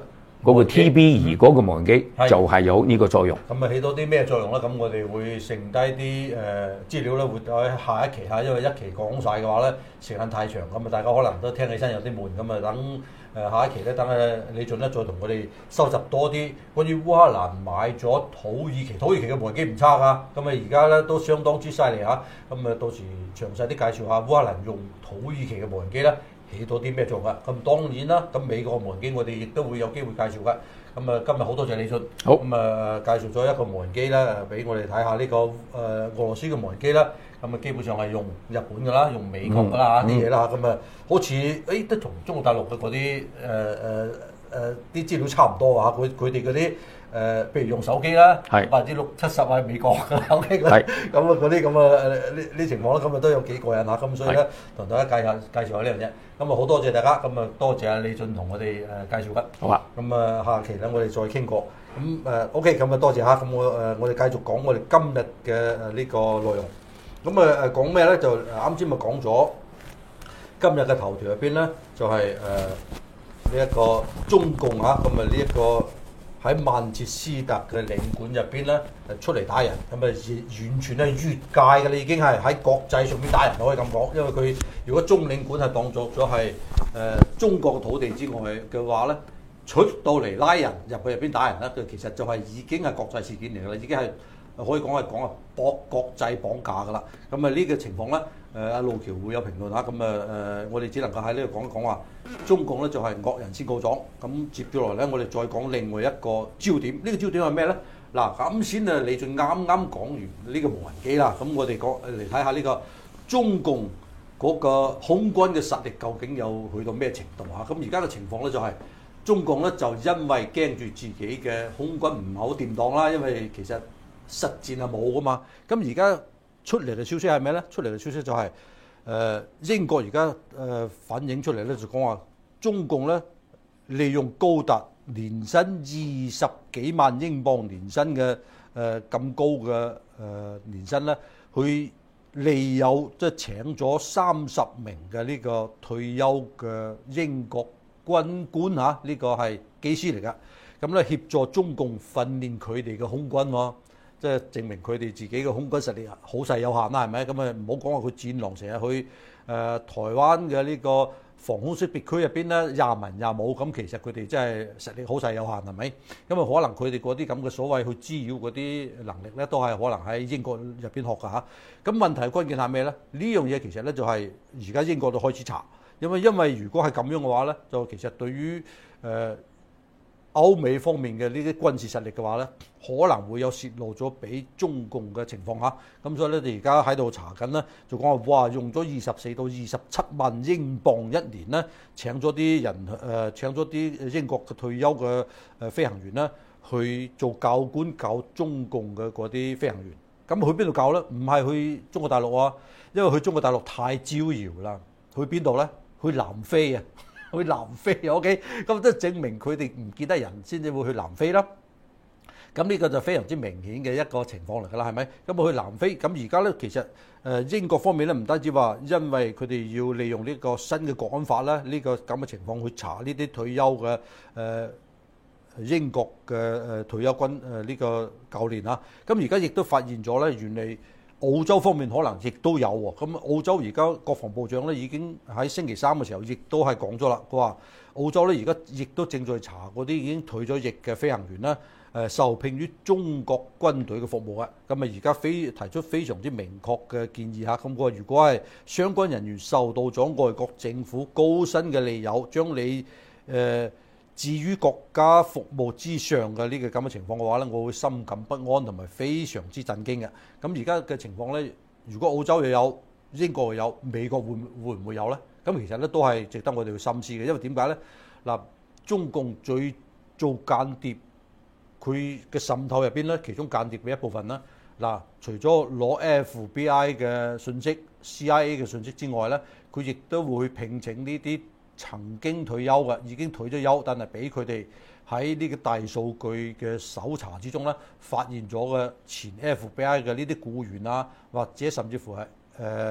嗰個 T B 二嗰個無人機係就係有呢個作用。 咁啊起到啲咩作用咧？咁我哋會剩低啲誒資料咧，會喺下一期嚇，因為一期講晒嘅話咧，時間太長，咁啊大家可能都聽起身有啲悶，咁啊等誒下一期咧，等誒李俊咧再同我哋收集多啲關於烏克蘭買咗土耳其，土耳其嘅無人機唔差㗎，咁啊而家咧都相當之犀利嚇，咁啊到時詳細啲介紹下烏克蘭用土耳其嘅無人機咧起到啲咩作用啊？咁當然啦，咁美國嘅無人機我哋亦都會有機會介紹㗎。咁啊，今日好多謝李俊， 好咁啊介紹咗一個無人機啦，俾我哋睇下呢個誒俄羅斯嘅無人機啦。咁啊基本上係用日本㗎啦，用美國㗎啦啲嘢啦，咁啊好似誒都同中國大陸嘅嗰啲誒誒誒啲資料差唔多啊！佢佢哋嗰啲誒，譬如用手機啦， 係百分之六七十係美國嘅手機，咁啊係嗰啲咁啊呢呢情況咧，咁啊都有幾過癮嚇，咁所以咧同大家介紹介紹下呢樣嘢。咁啊好多謝大家，咁啊多謝阿李俊同我哋誒介紹緊。 好啊， 咁啊下期咧我哋再傾過。咁誒 OK，咁啊多謝嚇，咁我誒我哋繼續講我哋今日嘅誒呢個內容。咁啊誒講咩咧？就啱先咪講咗今日嘅頭條入邊咧，就係誒呢一個中共嚇，咁啊呢一個喺曼徹斯特嘅領館入邊咧，誒出嚟打人，咁啊完全係越界嘅啦，已經係喺國際上邊打人，可以咁講。因為佢如果中領館係當作咗係誒中國土地之外嘅話咧，出到嚟拉人入去入邊打人咧，佢其實就係已經係國際事件嚟㗎啦，已經係可以講係講啊國國際綁架㗎啦。咁啊呢個情況咧，誒阿路橋會有評論嚇，咁啊誒我哋只能夠喺呢度講一講話，中共咧就係惡人先告狀。咁接住落嚟咧，我哋再講另外一個焦點。呢、這個焦點係咩咧？嗱咁先啊，李俊啱啱講完呢個無人機啦，咁我哋講嚟睇下呢個中共嗰個空軍嘅實力究竟有去到咩程度嚇？咁而家嘅情況咧就係、是。中共咧就因為驚住自己嘅空軍唔係好掂當啦，因為其實實戰係冇噶嘛。咁而家出嚟嘅消息係咩咧？出嚟嘅消息就係、是、誒、呃、英國而家誒反映出嚟咧，就講話中共咧利用高達年薪二十幾萬英鎊年薪嘅誒咁高嘅誒、呃、年薪咧，去利誘即係請咗三十名嘅呢個退休嘅英國軍官嚇，呢、這個係機師嚟㗎，咁咧協助中共訓練佢哋嘅空軍喎，即係證明佢哋自己嘅空軍實力好細有限啦，係咪？咁啊唔好講話佢戰狼成日去誒、呃、台灣嘅呢個防空識別區入邊咧廿文廿武，咁其實佢哋真係實力好細有限，係咪？咁啊可能佢哋嗰啲咁嘅所謂去滋擾嗰啲能力咧，都係可能喺英國入邊學㗎嚇。咁問題關鍵係咩咧？呢樣嘢其實咧就係而家英國都開始查。因為因為如果係咁樣嘅話咧，就其實對於誒、呃、歐美方面嘅呢啲軍事實力嘅話咧，可能會有泄露咗俾中共嘅情況下。咁所以咧，你而家喺度查緊咧，就講話哇，用咗二十四到二十七萬英鎊一年咧，請咗啲人誒、呃，請咗啲英國嘅退休嘅誒飛行員咧，去做教官教中共嘅嗰啲飛行員。咁去邊度教咧？唔係去中國大陸啊，因為去中國大陸太招搖啦。去邊度咧？去南非啊，去南非啊 ，OK，咁即係證明佢哋唔見得人先至會去南非啦。咁呢個就非常之明顯嘅一個情況嚟㗎啦，係咪？咁去南非，咁而家咧其實誒英國方面咧唔單止話，因為佢哋要利用呢個新嘅國安法啦，呢、這個咁嘅情況去查呢啲退休嘅誒、呃、英國嘅誒退休軍誒呢、呃這個教練啊。咁而家亦都發現咗咧，原嚟澳洲方面可能亦都有喎，咁澳洲而家國防部長咧已經喺星期三嘅時候，亦都係講咗啦。佢話澳洲咧而家亦都正在查嗰啲已經退咗役嘅飛行員啦，誒受聘於中國軍隊嘅服務啊。咁啊而家非提出非常之明確嘅建議嚇，咁佢話如果係相關人員受到咗外國政府高薪嘅利誘，將你誒，呃至於國家服務之上嘅呢個咁嘅情況嘅話咧，我會深感不安同埋非常之震驚嘅。咁而家嘅情況咧，如果澳洲又有，英國又有，美國會會唔會有咧？咁其實咧都係值得我哋去深思嘅，因為點解咧？嗱，中共最做間諜，佢嘅滲透入邊咧，其中間諜嘅一部分啦。嗱，除咗攞 F B I 嘅信息、C I A 嘅信息之外咧，佢亦都會聘請呢啲曾經退休嘅，已經退咗休，但係俾佢哋喺呢個大數據嘅搜查之中咧，發現咗嘅前 F B I 嘅呢啲僱員啊，或者甚至乎係誒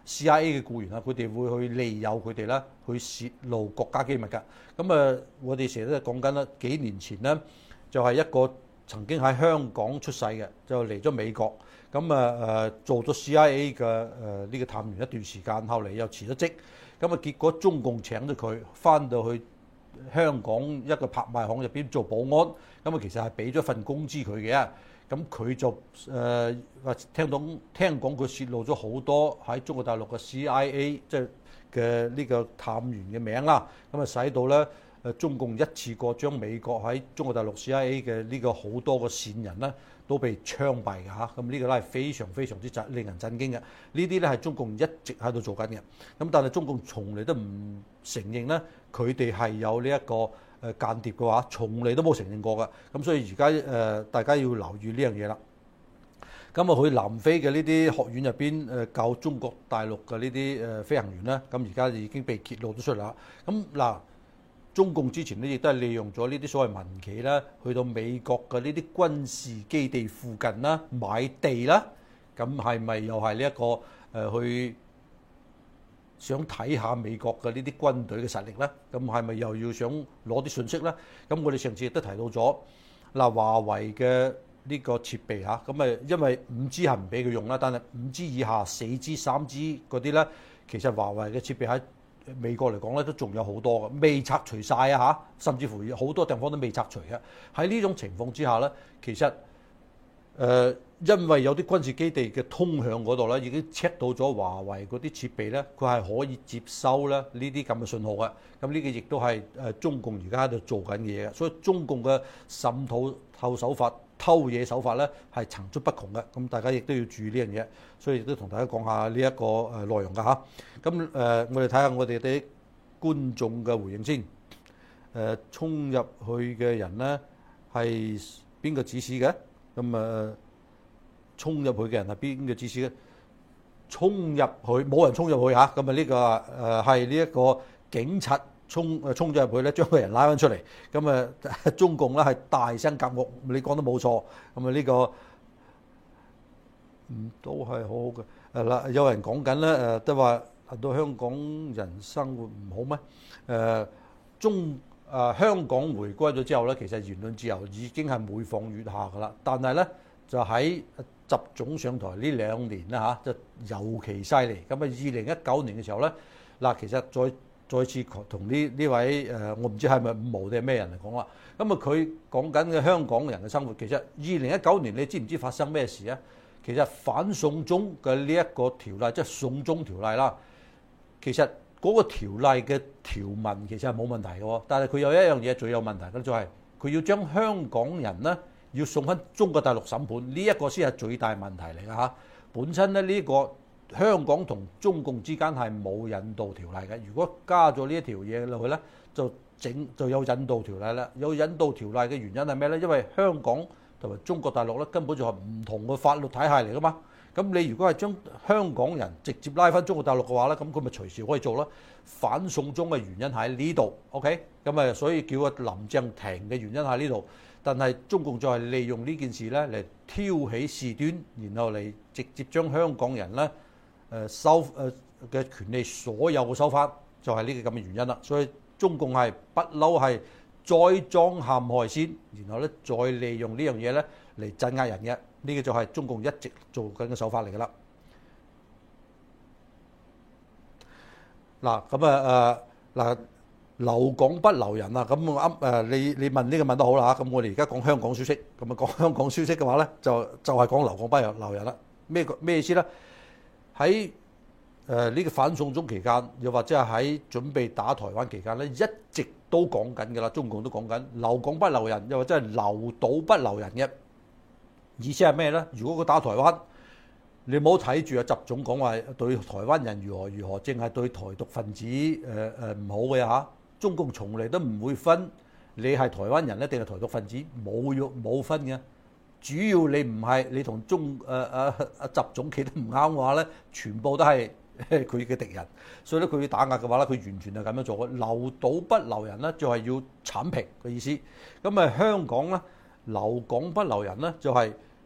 C I A 嘅僱員啊，佢哋會去利誘佢哋啦，去泄露國家機密㗎。咁啊，我哋成日都講緊啦，幾年前呢，就係一個曾經喺香港出世嘅，就嚟咗美國，咁啊誒做咗 C I A 嘅誒呢個探員一段時間，後嚟又辭咗職，咁啊結果中共請咗佢翻到去香港一個拍賣行入邊做保安，咁啊其實係俾咗份工資佢嘅。咁佢就誒話聽到聽講佢泄露咗好多喺中國大陸嘅 C I A 即係嘅呢個探員嘅名啦，咁啊使到咧誒中共一次過將美國喺中國大陸 C I A 嘅呢個好多個線人咧都被槍斃嘅嚇，咁呢個咧係非常非常之震令人震驚嘅。呢啲咧係中共一直喺度做緊嘅，咁但係中共從嚟都唔承認咧佢哋係有呢一個誒間諜嘅話，從嚟都冇承認過㗎。咁所以而家誒大家要留意呢樣嘢啦。咁啊，去南非嘅呢啲學院入邊誒教中國大陸嘅呢啲誒飛行員咧，咁而家已經被揭露咗出嚟啦。咁嗱，中共之前咧亦都係利用咗呢啲所謂民企啦，去到美國嘅呢啲軍事基地附近啦買地啦。咁係咪又係呢一個誒去想睇下美國嘅呢啲軍隊嘅實力咧？咁係咪又要想攞啲信息咧？咁我哋上次亦都提到咗嗱，華為嘅呢個設備嚇，咁誒因為五 G 係唔俾佢用啦，但係五 G 以下四 G、三 G 嗰啲咧，其實華為嘅設備喺美國嚟講咧都仲有好多嘅，未拆除晒啊嚇，甚至乎好多地方都未拆除嘅。喺呢種情況之下咧，其實誒、呃、因為有啲軍事基地嘅通向嗰度咧，已經 check 到咗華為嗰啲設備咧，佢係可以接收咧呢啲咁嘅信號嘅。咁呢個亦都係誒中共而家喺度做緊嘅嘢，所以中共嘅滲透透手法、偷嘢手法咧係層出不窮嘅。咁大家亦都要注意呢樣嘢，所以亦都同大家講下呢一個誒內容㗎嚇。咁誒、呃，我哋睇下我哋啲觀眾嘅回應先。誒、呃，衝入去嘅人咧係邊個指使嘅？咁誒，衝入去嘅人係邊個指使嘅？衝入去冇人衝入去嚇，咁啊呢個誒係呢一個警察衝誒衝咗入去咧，將個人拉翻出嚟。咁啊，中共咧係大聲夾惡，你講得冇錯。咁啊呢個嗯都係好好嘅。誒嗱，有人講緊咧誒，都話到香港人生活唔好咩？誒中。誒、呃、香港回歸咗之後咧，其實言論自由已經係每況愈下㗎啦。但係咧，就喺習總上台呢兩年啦嚇，就尤其犀利。咁啊，二零一九年嘅時候咧，嗱其實再再次同呢呢位誒、呃，我唔知係咪五毛定係咩人嚟講啦。咁啊，佢講緊嘅香港人嘅生活，其實二零一九年你知唔知發生咩事啊？其實反送中嘅呢一個條例，即係送中條例啦，其實。嗰個條例嘅條文其實係冇問題嘅喎，但係佢有一樣嘢最有問題嘅就係佢要將香港人呢要送翻中國大陸審判，呢、這、一個先係最大問題嚟嘅嚇。本身咧呢、這個香港同中共之間係冇引渡條例嘅，如果加咗呢一條嘢落去呢，就整就有引渡條例啦。有引渡條例嘅原因係咩呢？因為香港同埋中國大陸咧根本就係唔同嘅法律體系嚟噶嘛。咁你如果係將香港人直接拉翻中國大陸嘅話咧，咁佢咪隨時可以做啦。反送中嘅原因喺呢度 ，OK？咁啊，所以叫個林鄭停嘅原因喺呢度。但係中共就係利用呢件事咧嚟挑起事端，然後嚟直接將香港人咧誒收誒嘅權利所有嘅收翻，就係呢個咁嘅原因啦。所以中共係不嬲係栽贓陷害先，然後咧再利用呢樣嘢咧嚟鎮壓人嘅。呢個就係中共一直做緊嘅手法嚟㗎啦。嗱，咁啊誒嗱，留港不留人啊，咁啱誒，你你問呢個問得好啦嚇。咁我哋而家講香港消息，咁啊講香港消息嘅話咧，就就係講留港不留人啦。咩個咩意思咧？喺誒呢個反送中期間，又或者係喺準備打台灣期間咧，一直都講緊㗎啦。中共都講緊留港不留人，又或者係留島不留人嘅。意思係咩咧？如果佢打台灣，你唔好睇住啊！習總講話對台灣人如何如何，淨係對台獨分子誒誒唔好嘅嚇。中共從嚟都唔會分你係台灣人咧定係台獨分子，冇要冇分嘅。主要你唔係你同中誒誒誒習總企得唔啱嘅話咧，全部都係佢嘅敵人。所以咧佢要打壓嘅話咧，佢完全係咁樣做嘅。留島不留人咧，就係要剷平嘅意思。咁啊香港咧。留港不留人咧，就係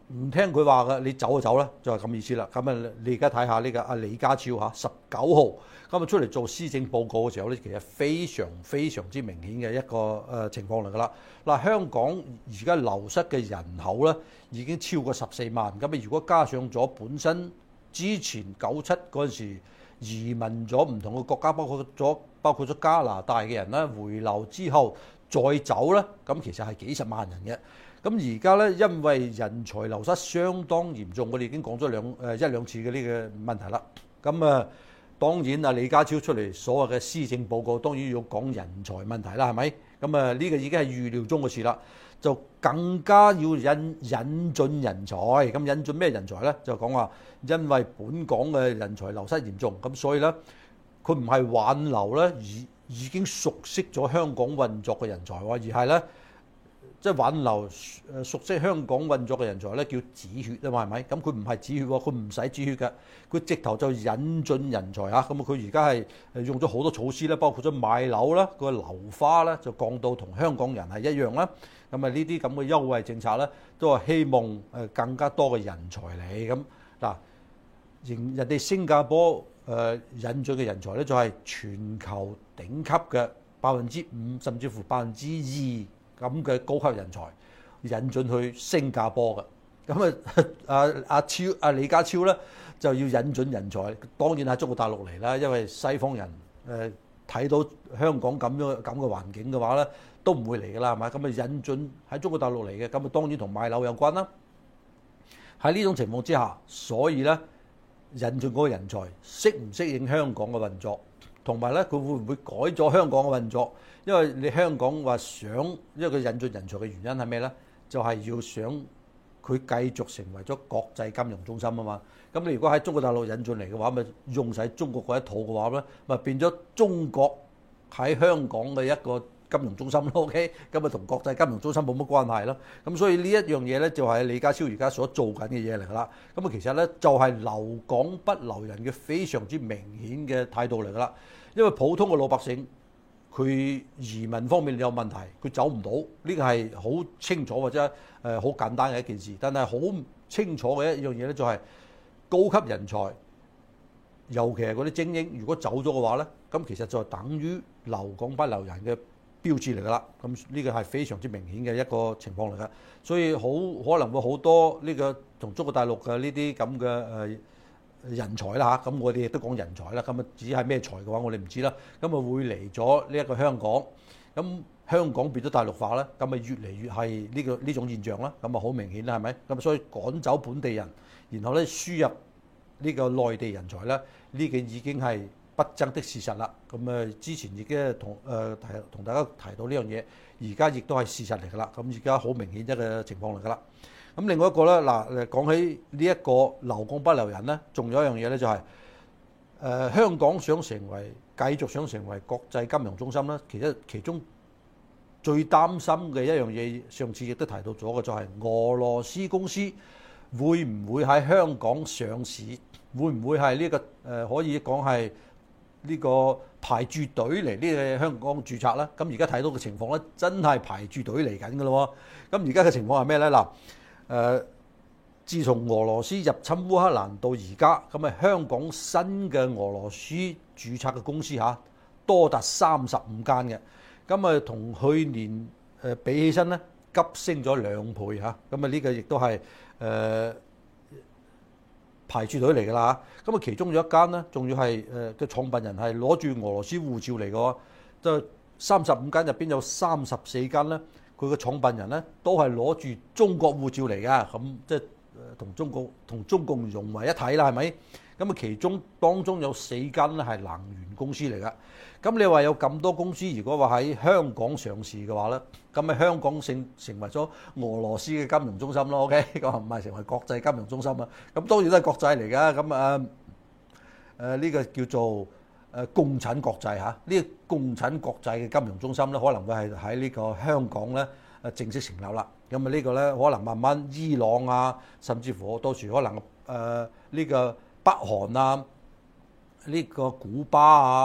唔聽佢話嘅，你走就走啦，就係咁意思啦。咁啊，你而家睇下呢個阿李家超嚇，十九號咁啊出嚟做施政報告嘅時候咧，其實非常非常之明顯嘅一個誒情況嚟㗎啦。嗱，香港而家流失嘅人口咧已經超過十四萬，咁啊如果加上咗本身之前九七嗰陣時移民咗唔同嘅國家，包括咗包括咗加拿大嘅人咧回流之後再走咧，咁其實係幾十萬人嘅。咁而家咧，因為人才流失相當嚴重，我哋已經講咗兩誒一兩次嘅呢個問題啦。咁啊，當然啊，李家超出嚟所謂嘅施政報告，當然要講人才問題啦，係咪？咁啊，呢個已經係預料中嘅事啦，就更加要引引進人才。咁引進咩人才咧？就講話因為本港嘅人才流失嚴重，咁所以咧，佢唔係挽留咧已已經熟悉咗香港運作嘅人才喎，而係咧。即係挽留誒熟悉香港運作嘅人才咧，叫止血啊嘛，係咪？咁佢唔係止血喎，佢唔使止血嘅，佢直頭就引進人才嚇。咁啊，佢而家係誒用咗好多措施咧，包括咗買樓啦，個樓花咧就降到同香港人係一樣啦。咁啊，呢啲咁嘅優惠政策咧，都係希望誒更加多嘅人才嚟。咁嗱，人人哋新加坡誒引進嘅人才咧，就係全球頂級嘅百分之五，甚至乎百分之二。咁嘅高級人才引進去新加坡嘅，咁啊阿阿超阿李家超咧就要引進人才，當然喺中國大陸嚟啦，因為西方人誒睇到香港咁樣咁嘅環境嘅話咧，都唔會嚟噶啦，係咪？咁啊引進喺中國大陸嚟嘅，咁啊當然同買樓有關啦。喺呢種情況之下，所以咧引進嗰個人才適唔適應香港嘅運作？同埋咧，佢會唔會改咗香港嘅運作？因為你香港話想，因為佢引進人才嘅原因係咩咧？就係要想佢繼續成為咗國際金融中心啊嘛。咁你如果喺中國大陸引進嚟嘅話，咪用晒中國嗰一套嘅話咧，咪變咗中國喺香港嘅一個金融中心咯。OK，咁咪同國際金融中心冇乜關係咯。咁所以呢一樣嘢咧，就係李家超而家所做緊嘅嘢嚟㗎啦。咁啊，其實咧就係留港不留人嘅非常之明顯嘅態度嚟㗎啦。因為普通嘅老百姓，佢移民方面有問題，佢走唔到，呢個係好清楚或者誒好簡單嘅一件事。但係好清楚嘅一樣嘢咧，就係高級人才，尤其係嗰啲精英，如果走咗嘅話咧，咁其實就等於留港不留人嘅標誌嚟㗎啦。咁呢個係非常之明顯嘅一個情況嚟㗎。所以好可能會好多呢個同中國大陸嘅呢啲咁嘅誒人才啦嚇，咁我哋亦都講人才啦。咁啊，至於係咩才嘅話，我哋唔知啦。咁啊，會嚟咗呢一個香港，咁香港變咗大陸化咧，咁啊越嚟越係呢個呢種現象啦。咁啊好明顯啦，係咪？咁所以趕走本地人，然後咧輸入呢個內地人才咧，呢個已經係不爭的事實啦。咁啊，之前已經同誒提同大家提到呢樣嘢，而家亦都係事實嚟㗎啦。咁而家好明顯一個情況嚟㗎啦。咁另外一個咧，嗱，講起呢一個留港不留人咧，仲有一樣嘢咧，就係誒香港想成為繼續想成為國際金融中心咧，其實其中最擔心嘅一樣嘢，上次亦都提到咗嘅，就係俄羅斯公司會唔會喺香港上市？會唔會係呢個誒可以講係呢個排住隊嚟呢個香港註冊咧？咁而家睇到嘅情況咧，真係排住隊嚟緊㗎咯喎！咁而家嘅情況係咩咧？嗱。誒、呃，自從俄羅斯入侵烏克蘭到而家，咁啊香港新嘅俄羅斯註冊嘅公司嚇多達三十五間嘅，咁啊同去年誒、呃、比起身咧急升咗兩倍嚇，咁啊呢個亦都係誒排住隊嚟㗎啦嚇，咁啊其中有一間咧，仲要係誒嘅創辦人係攞住俄羅斯護照嚟嘅，就三十五間入邊有三十四間咧。佢個創辦人咧都係攞住中國護照嚟㗎，咁即係同中國同中共融為一體啦，係咪？咁啊，其中當中有四間咧係能源公司嚟㗎。咁你話有咁多公司，如果話喺香港上市嘅話咧，咁啊香港成成為咗俄羅斯嘅金融中心咯。OK，咁唔係成為國際金融中心啊。咁當然都係國際嚟㗎。咁啊誒呢個叫做誒共產國際嚇，呢個共產國際嘅金融中心咧，可能會係喺呢個香港咧誒正式成立啦。咁啊呢個咧可能慢慢伊朗啊，甚至乎到時可能誒呢個北韓啊、呢個古巴啊、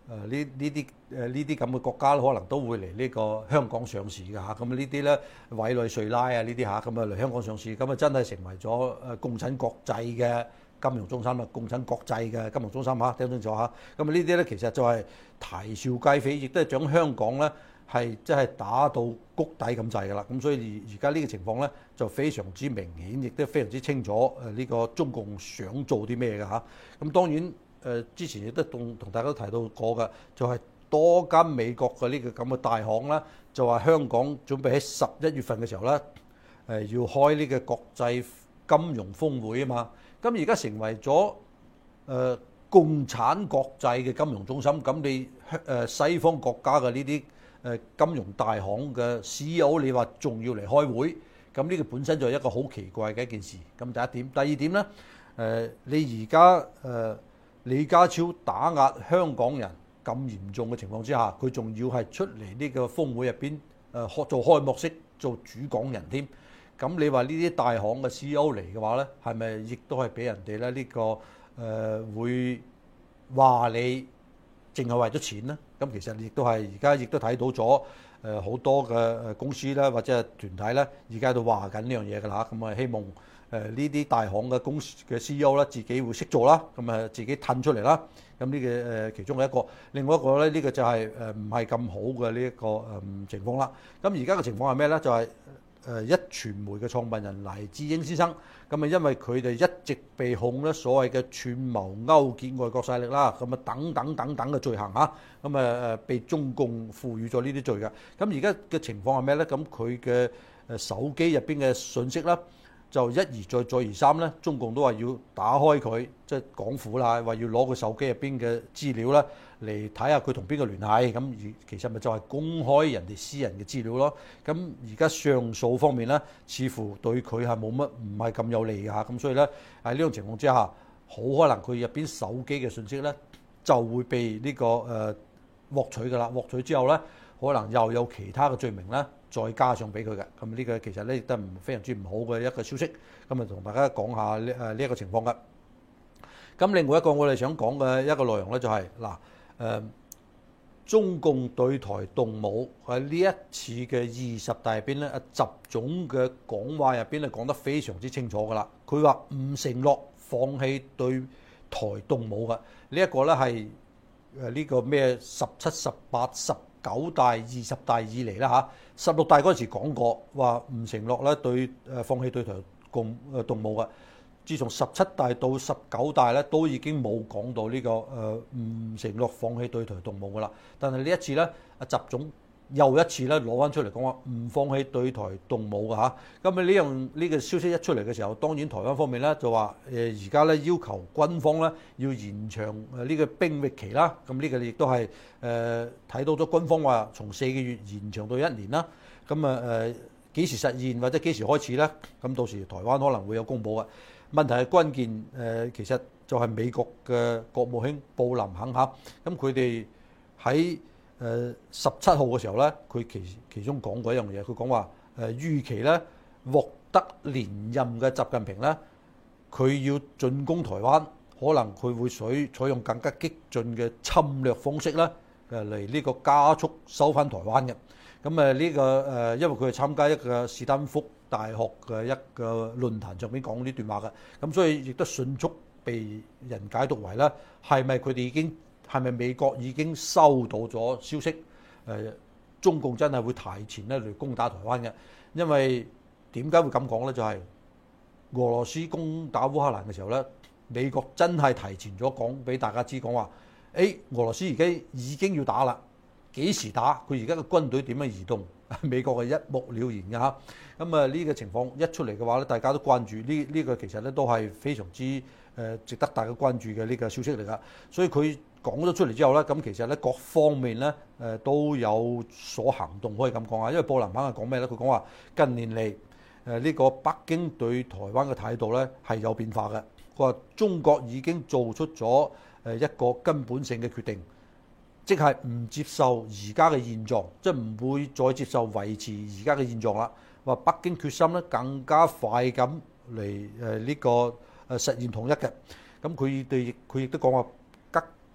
呢呢啲誒呢啲咁嘅國家可能都會嚟呢個香港上市㗎嚇。咁呢啲咧委內瑞拉啊呢啲嚇，咁啊嚟香港上市，咁啊真係成為咗誒共產國際嘅金融中心啊，共產國際嘅金融中心嚇，聽清楚嚇。咁啊呢啲咧其實就係啼笑皆非，亦都係將香港咧係即係打到谷底咁滯㗎啦。咁所以而而家呢個情況咧就非常之明顯，亦都非常之清楚誒呢個中共想做啲咩㗎嚇。咁當然。誒、呃、之前亦都同同大家都提到過嘅，就係、是、多間美國嘅呢個咁嘅大行啦，就話香港準備喺十一月份嘅時候咧，誒、呃、要開呢個國際金融峰會啊嘛。咁而家成為咗誒、呃、共產國際嘅金融中心，咁你誒、呃、西方國家嘅呢啲誒金融大行嘅 C E O， 你話仲要嚟開會，咁呢個本身就係一個好奇怪嘅一件事。咁第一點，第二點咧，誒、呃、你而家誒。呃李家超打壓香港人咁嚴重嘅情況之下，佢仲要係出嚟呢個峰會入邊誒做開幕式做主講人添。咁你話呢啲大行嘅 C E O 嚟嘅話咧，係咪亦都係俾人哋咧呢個誒、呃、會話你淨係為咗錢咧？咁其實亦都係而家亦都睇到咗誒好多嘅誒公司咧或者係團體咧，而家都話緊呢樣嘢㗎啦。咁啊希望。誒呢啲大行嘅公司嘅 C E O 咧，自己會識做啦，咁啊自己褪出嚟啦。咁呢個誒其中嘅一個，另外一個咧，呢、這個就係誒唔係咁好嘅呢一個誒情況啦。咁而家嘅情況係咩咧？就係、是、誒一傳媒嘅創辦人黎智英先生，咁啊因為佢哋一直被控咧所謂嘅串謀勾結外國勢力啦，咁啊等等等等嘅罪行嚇，咁啊誒被中共賦予咗呢啲罪嘅。咁而家嘅情況係咩咧？咁佢嘅誒手機入邊嘅信息啦。就一而再再而三咧，中共都話要打開佢，即係港府啦，話要攞佢手機入邊嘅資料啦，嚟睇下佢同邊個聯繫。咁而其實咪就係公開人哋私人嘅資料咯。咁而家上訴方面咧，似乎對佢係冇乜唔係咁有利㗎。咁所以咧喺呢種情況之下，好可能佢入邊手機嘅信息咧就會被呢、這個誒、呃、獲取㗎啦。獲取之後咧，可能又有其他嘅罪名咧。再加上俾佢嘅，咁呢個其實咧亦都唔非常之唔好嘅一個消息，咁啊同大家講下呢誒呢一個情況嘅。咁另外一個我哋想講嘅一個內容咧就係嗱誒，中共對台動武喺呢一次嘅二十大入邊咧，阿習總嘅講話入邊咧講得非常之清楚㗎啦。佢話唔承諾放棄對台動武嘅，呢一個咧係誒呢個咩十七、十八、十九大、二十大以嚟啦嚇，十六大嗰陣時講過話唔承諾咧對誒放棄對台共誒動武嘅。自從十七大到十九大咧，都已經冇講到呢個誒唔承諾放棄對台動武噶啦。但係呢一次咧，阿習總又一次咧攞翻出嚟講話唔放棄對台動武嘅嚇。咁啊呢樣呢個消息一出嚟嘅時候，當然台灣方面咧就話誒而家咧要求軍方咧要延長誒呢個兵役期啦。咁呢個亦都係誒睇到咗軍方話從四個月延長到一年啦。咁啊誒幾時實現或者幾時開始咧？咁到時台灣可能會有公佈嘅。問題係關鍵誒，其實就係美國嘅國務卿布林肯嚇。咁佢哋喺誒十七號嘅時候咧，佢其其中講過一樣嘢，佢講話誒預期咧獲得連任嘅習近平咧，佢要進攻台灣，可能佢會採採用更加激進嘅侵略方式咧，誒嚟呢個加速收翻台灣嘅。咁誒呢個誒，因為佢係參加一個史丹福大學嘅一個論壇上面講呢段話嘅，咁所以亦都迅速被人解讀為咧，係咪佢哋已經係咪美國已經收到咗消息？誒，中共真係會提前咧嚟攻打台灣嘅，因為點解會咁講咧？就係俄羅斯攻打烏克蘭嘅時候咧，美國真係提前咗講俾大家知，講話誒俄羅斯而家已經要打啦。幾時打？佢而家嘅軍隊點樣移動？美國係一目了然嘅嚇。咁啊呢個情況一出嚟嘅話咧，大家都關注呢呢、這個其實咧都係非常之誒值得大家關注嘅呢個消息嚟㗎。所以佢講咗出嚟之後咧，咁其實咧各方面咧誒都有所行動，可以咁講啊。因為布林肯係講咩咧？佢講話近年嚟誒呢個北京對台灣嘅態度咧係有變化嘅。佢話中國已經做出咗誒一個根本性嘅決定。即係唔接受而家嘅現狀，即係唔會再接受維持而家嘅現狀啦。話北京決心咧更加快咁嚟誒呢個誒實現統一嘅。咁佢哋佢亦都講話北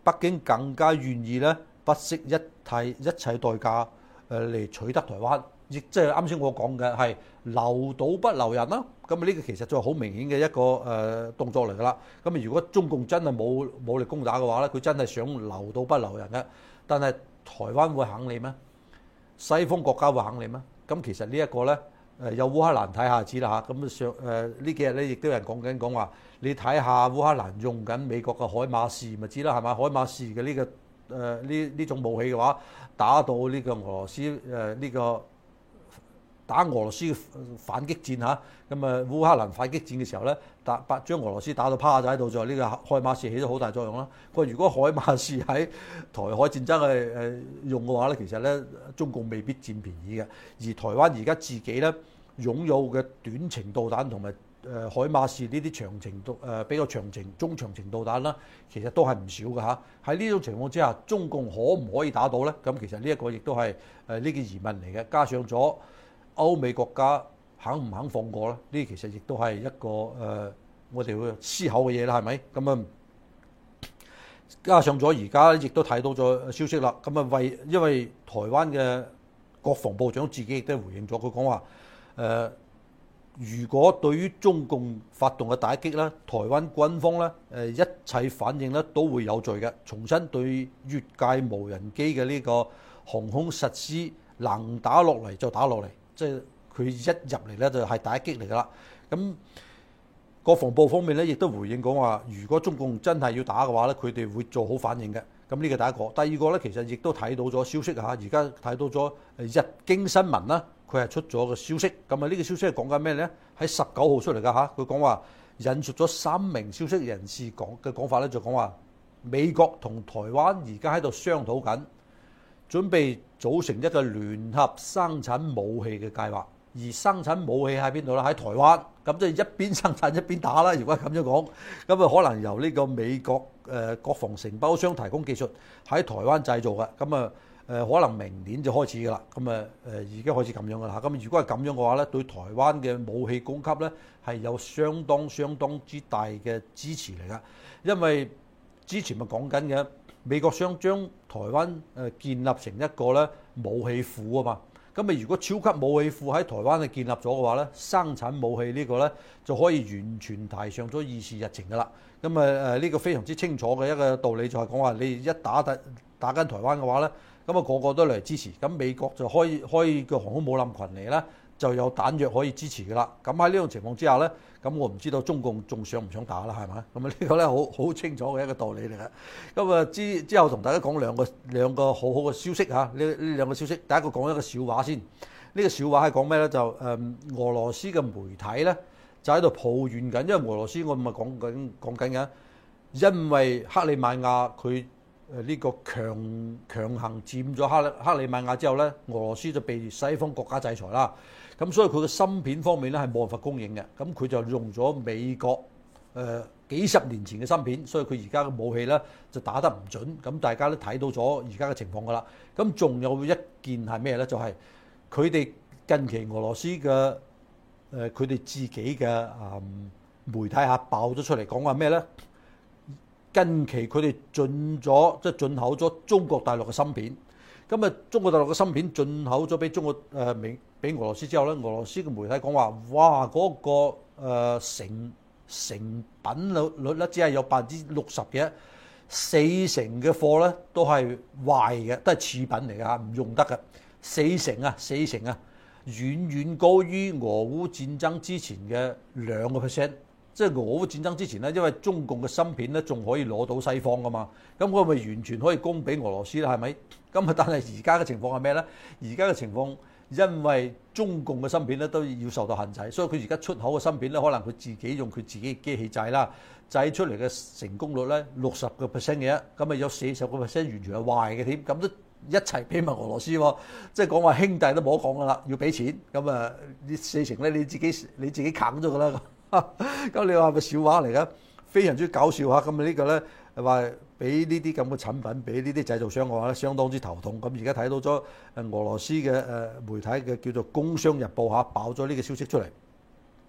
北京更加願意咧不惜一切一切代價誒嚟取得台灣，亦即係啱先我講嘅係留島不留人啦。咁啊呢個其實就係好明顯嘅一個誒、呃、動作嚟㗎啦。咁如果中共真係冇武力攻打嘅話咧，佢真係想留島不留人嘅。但係台灣會肯你咩？西方國家會肯你咩？咁其實呢一個咧。誒有烏克蘭睇下知啦嚇，咁上誒呢幾日咧亦都有人講緊講話，你睇下烏克蘭用緊美國嘅海馬士咪知啦係咪？海馬士嘅呢個誒呢呢種武器嘅話，打到呢個俄羅斯誒呢、呃這個打俄羅斯嘅反擊戰嚇，咁啊烏克蘭反擊戰嘅時候咧，打把將俄羅斯打到趴咗喺度，就呢個海馬士起咗好大作用啦。佢話如果海馬士喺台海戰爭係誒用嘅話咧，其實咧中共未必佔便宜嘅。而台灣而家自己咧擁有嘅短程導彈同埋誒海馬士呢啲長程導誒比較長程中長程導彈啦，其實都係唔少嘅嚇。喺呢種情況之下，中共可唔可以打到咧？咁其實呢一個亦都係誒呢個疑問嚟嘅，加上咗。歐美國家肯唔肯放過咧？呢其實亦都係一個誒、呃，我哋會思考嘅嘢啦，係咪？咁啊，加上咗而家亦都睇到咗消息啦。咁啊，為因為台灣嘅國防部長自己亦都回應咗，佢講話誒，如果對於中共發動嘅打擊咧，台灣軍方咧誒一切反應咧都會有序嘅，重新對越界無人機嘅呢個航空實施能打落嚟就打落嚟。即係佢一入嚟咧就係打擊嚟㗎啦。咁國防部方面咧亦都回應講話，如果中共真係要打嘅話咧，佢哋會做好反應嘅。咁呢個第一個。第二個咧，其實亦都睇到咗消息嚇，而家睇到咗日經新聞啦，佢係出咗個消息。咁啊呢個消息係講緊咩咧？喺十九號出嚟㗎嚇，佢講話引述咗三名消息人士講嘅講法咧，就講話美國同台灣而家喺度商討緊。準備組成一個聯合生產武器嘅計劃，而生產武器喺邊度咧？喺台灣，咁即係一邊生產一邊打啦。如果係咁樣講，咁啊可能由呢個美國誒、呃、國防承包商提供技術喺台灣製造嘅，咁啊誒可能明年就開始㗎啦。咁啊誒已經開始咁樣㗎啦。咁如果係咁樣嘅話咧，對台灣嘅武器供給咧係有相當相當之大嘅支持嚟㗎，因為之前咪講緊嘅。美國想將台灣誒建立成一個咧武器庫啊嘛，咁啊如果超級武器庫喺台灣係建立咗嘅話咧，生產武器呢個咧就可以完全提上咗議事日程噶啦。咁啊誒呢個非常之清楚嘅一個道理就係講話，你一打打打緊台灣嘅話咧，咁啊個個都嚟支持，咁美國就開開個航空母艦群嚟咧，就有彈藥可以支持噶啦。咁喺呢種情況之下咧，咁我唔知道中共仲想唔想打啦，係咪？咁啊呢個咧好好清楚嘅一個道理嚟嘅。咁啊之之後同大家講兩個兩個好好嘅消息嚇，呢呢兩個消息，第一個講一個笑話先。呢、這個笑話係講咩咧？就誒、嗯、俄羅斯嘅媒體咧就喺度抱怨緊，因為俄羅斯我唔係講緊講緊嘅，因為克里米亞佢誒呢個強強行佔咗克克里米亞之後咧，俄羅斯就被西方國家制裁啦。咁所以佢嘅芯片方面咧係冇辦法供應嘅，咁佢就用咗美國誒、呃、幾十年前嘅芯片，所以佢而家嘅武器咧就打得唔準。咁大家都睇到咗而家嘅情況㗎啦。咁仲有一件係咩咧？就係佢哋近期俄羅斯嘅誒佢哋自己嘅誒、嗯、媒體下爆咗出嚟講話咩咧？近期佢哋進咗即係進口咗中國大陸嘅芯片。咁啊，中國大陸嘅芯片進口咗俾中國誒美俾俄羅斯之後咧，俄羅斯嘅媒體講話，哇嗰、那個誒、呃、成成品率率咧只係有百分之六十嘅，四成嘅貨咧都係壞嘅，都係次品嚟嘅嚇，唔用得嘅。四成啊，四成啊，遠遠高於俄烏戰爭之前嘅兩個 percent。即係俄烏戰爭之前咧，因為中共嘅芯片咧仲可以攞到西方噶嘛，咁佢咪完全可以供俾俄羅斯啦，係咪？咁啊，但係而家嘅情況係咩咧？而家嘅情況，因為中共嘅芯片咧都要受到限制，所以佢而家出口嘅芯片咧，可能佢自己用佢自己嘅機器製啦，製出嚟嘅成功率咧六十個 percent 嘅，咁啊有四十個 percent 完全係壞嘅添，咁都一齊俾埋俄羅斯喎，即係講話兄弟都冇得講噶啦，要俾錢，咁啊呢四成咧你自己你自己啃咗噶啦。咁你話係咪笑話嚟嘅？非常之搞笑嚇！咁啊呢個咧話俾呢啲咁嘅產品俾呢啲製造商嘅話咧，相當之頭痛。咁而家睇到咗誒俄羅斯嘅誒媒體嘅叫做《工商日報》嚇爆咗呢個消息出嚟。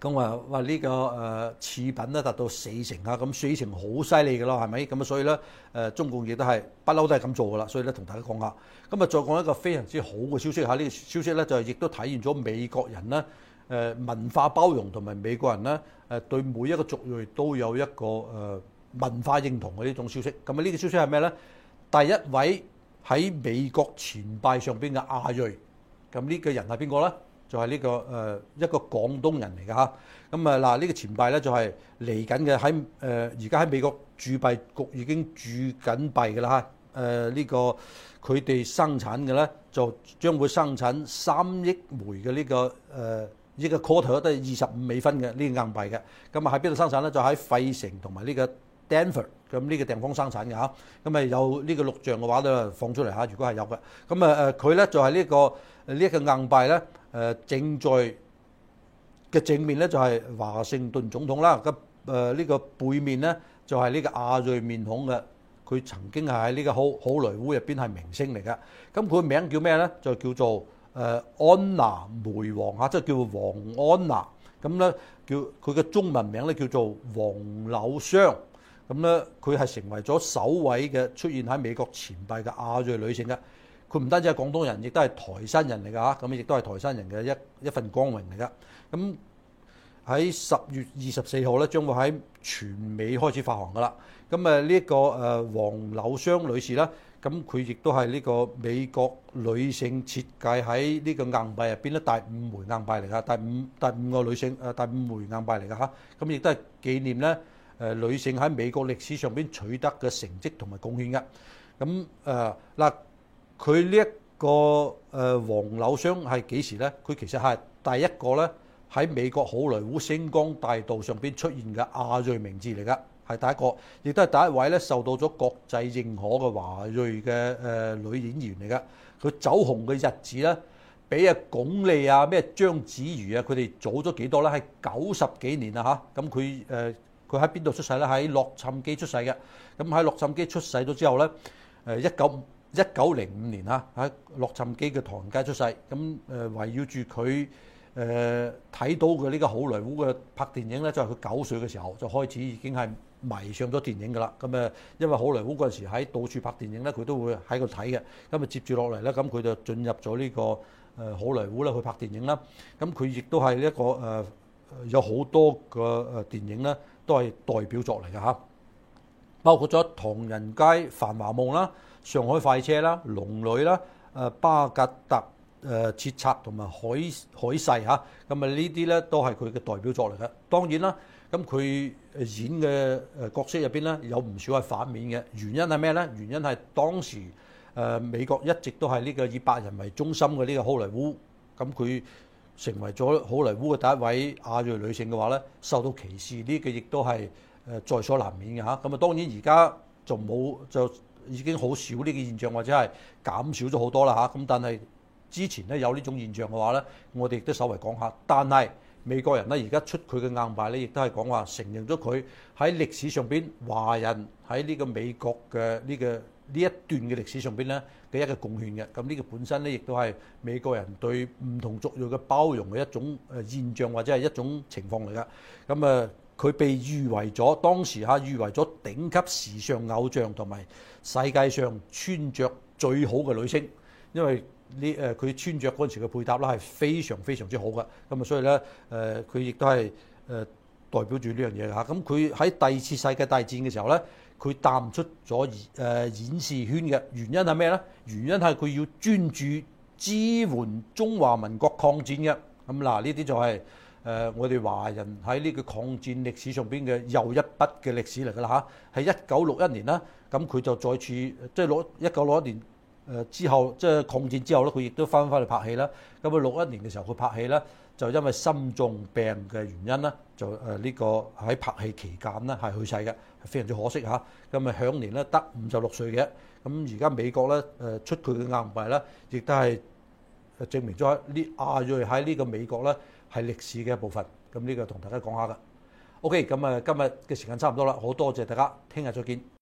咁啊話呢個誒次品咧達到四成啊，咁四成好犀利嘅咯，係咪？咁啊所以咧誒中共亦都係不嬲都係咁做噶啦，所以咧同大家講下。咁啊再講一個非常之好嘅消息嚇，呢、這個消息咧就係亦都體現咗美國人咧誒文化包容同埋美國人咧誒對每一個族裔都有一個誒文化認同嘅呢種消息。咁啊呢個消息係咩咧？第一位喺美國錢幣上邊嘅亞裔，咁呢個人係邊個咧？就係呢、這個誒、呃、一個廣東人嚟㗎嚇。咁啊嗱，呢個錢幣咧就係嚟緊嘅喺誒而家喺美國鑄幣局已經鑄緊幣㗎啦嚇。誒、呃、呢、這個佢哋生產嘅咧就將會生產三億枚嘅呢、這個誒。呃呢個 quarter 都係二十五美分嘅呢個硬幣嘅，咁啊喺邊度生產咧？就喺費城同埋呢個 Denver 咁呢個地方生產嘅嚇，咁啊有呢個錄像嘅話咧放出嚟嚇，如果係有嘅，咁啊誒佢咧就係呢個呢一個硬幣咧誒正在嘅正面咧就係華盛頓總統啦，咁誒呢個背面咧就係呢個亞裔面孔嘅，佢曾經係喺呢個好好萊塢入邊係明星嚟嘅，咁佢名叫咩咧？就叫做誒、呃、安娜梅王嚇，即係叫黃安娜，咁咧叫佢嘅中文名咧叫做黃柳霜，咁咧佢係成為咗首位嘅出現喺美國錢幣嘅亞裔女性嘅。佢唔單止係廣東人，亦都係台山人嚟㗎嚇，咁亦都係台山人嘅一一份光榮嚟㗎。咁喺十月二十四號咧，將會喺全美開始發行㗎啦。咁誒呢一個誒黃柳霜女士啦。咁佢亦都係呢個美國女性設計喺呢個硬幣入邊咧，第五枚硬幣嚟㗎，第五第五個女性誒第五枚硬幣嚟㗎嚇。咁亦都係紀念咧誒女性喺美國歷史上邊取得嘅成績同埋貢獻嘅。咁誒嗱，佢呢一個誒黃柳霜係幾時咧？佢其實係第一個咧喺美國好萊塢星光大道上邊出現嘅亞裔名字嚟㗎。係第一個，亦都係第一位咧受到咗國際認可嘅華裔嘅誒、呃、女演員嚟㗎。佢走紅嘅日子咧，比阿鞏俐啊、咩章子怡啊，佢哋早咗幾多咧？係九十幾年啦嚇。咁佢誒佢喺邊度出世咧？喺洛杉磯出世嘅。咁喺洛杉磯出世咗之後咧，誒一九一九零五年嚇喺洛杉磯嘅唐人街出世。咁誒、呃、圍繞住佢。誒睇、呃、到嘅呢個好萊塢嘅拍電影咧，就係佢九歲嘅時候就開始已經係迷上咗電影㗎啦。咁誒，因為好萊塢嗰陣時喺到處拍電影咧，佢都會喺度睇嘅。咁啊接住落嚟咧，咁佢就進入咗呢、這個誒、呃、好萊塢咧去拍電影啦。咁佢亦都係一個誒、呃、有好多個誒電影咧，都係代表作嚟嘅嚇，包括咗《唐人街繁華夢》啦、《上海快車》啦、《龍女》啦、誒巴格達。誒切策同埋海海誓嚇，咁啊呢啲咧都係佢嘅代表作嚟嘅。當然啦，咁佢演嘅誒角色入邊咧有唔少係反面嘅。原因係咩咧？原因係當時誒、呃、美國一直都係呢個以白人為中心嘅呢個好萊塢，咁佢成為咗好萊塢嘅第一位亞裔女性嘅話咧，受到歧視呢個亦都係誒在所難免嘅嚇。咁啊當然而家就冇就已經好少呢個現象，或者係減少咗好多啦嚇。咁但係之前咧有呢種現象嘅話咧，我哋亦都稍微講下。但係美國人咧而家出佢嘅硬幣咧，亦都係講話承認咗佢喺歷史上邊華人喺呢個美國嘅呢個呢一段嘅歷史上邊咧嘅一個貢獻嘅。咁呢個本身咧亦都係美國人對唔同族裔嘅包容嘅一種誒現象或者係一種情況嚟㗎。咁啊，佢被譽為咗當時嚇譽為咗頂級時尚偶像同埋世界上穿着最好嘅女星，因為呢誒佢穿着嗰陣時嘅配搭啦係非常非常之好嘅，咁啊所以咧誒佢亦都係誒代表住呢樣嘢嚇。咁佢喺第二次世界大戰嘅時候咧，佢淡出咗誒演藝圈嘅原因係咩咧？原因係佢要專注支援中華民國抗戰嘅。咁嗱呢啲就係誒我哋華人喺呢個抗戰歷史上邊嘅又一筆嘅歷史嚟㗎啦嚇。喺一九六一年啦，咁佢就再次即係攞一九六一年。誒之後即係抗戰之後咧，佢亦都翻返去拍戲啦。咁啊六一年嘅時候佢拍戲咧，就因為心臟病嘅原因咧，就誒呢個喺拍戲期間咧係去世嘅，係非常之可惜嚇。咁啊享年咧得五十六歲嘅。咁而家美國咧誒出佢嘅硬幣咧，亦都係證明咗呢亞裔喺呢個美國咧係歷史嘅一部分。咁呢個同大家講下㗎。OK，咁啊今日嘅時間差唔多啦，好多謝大家，聽日再見。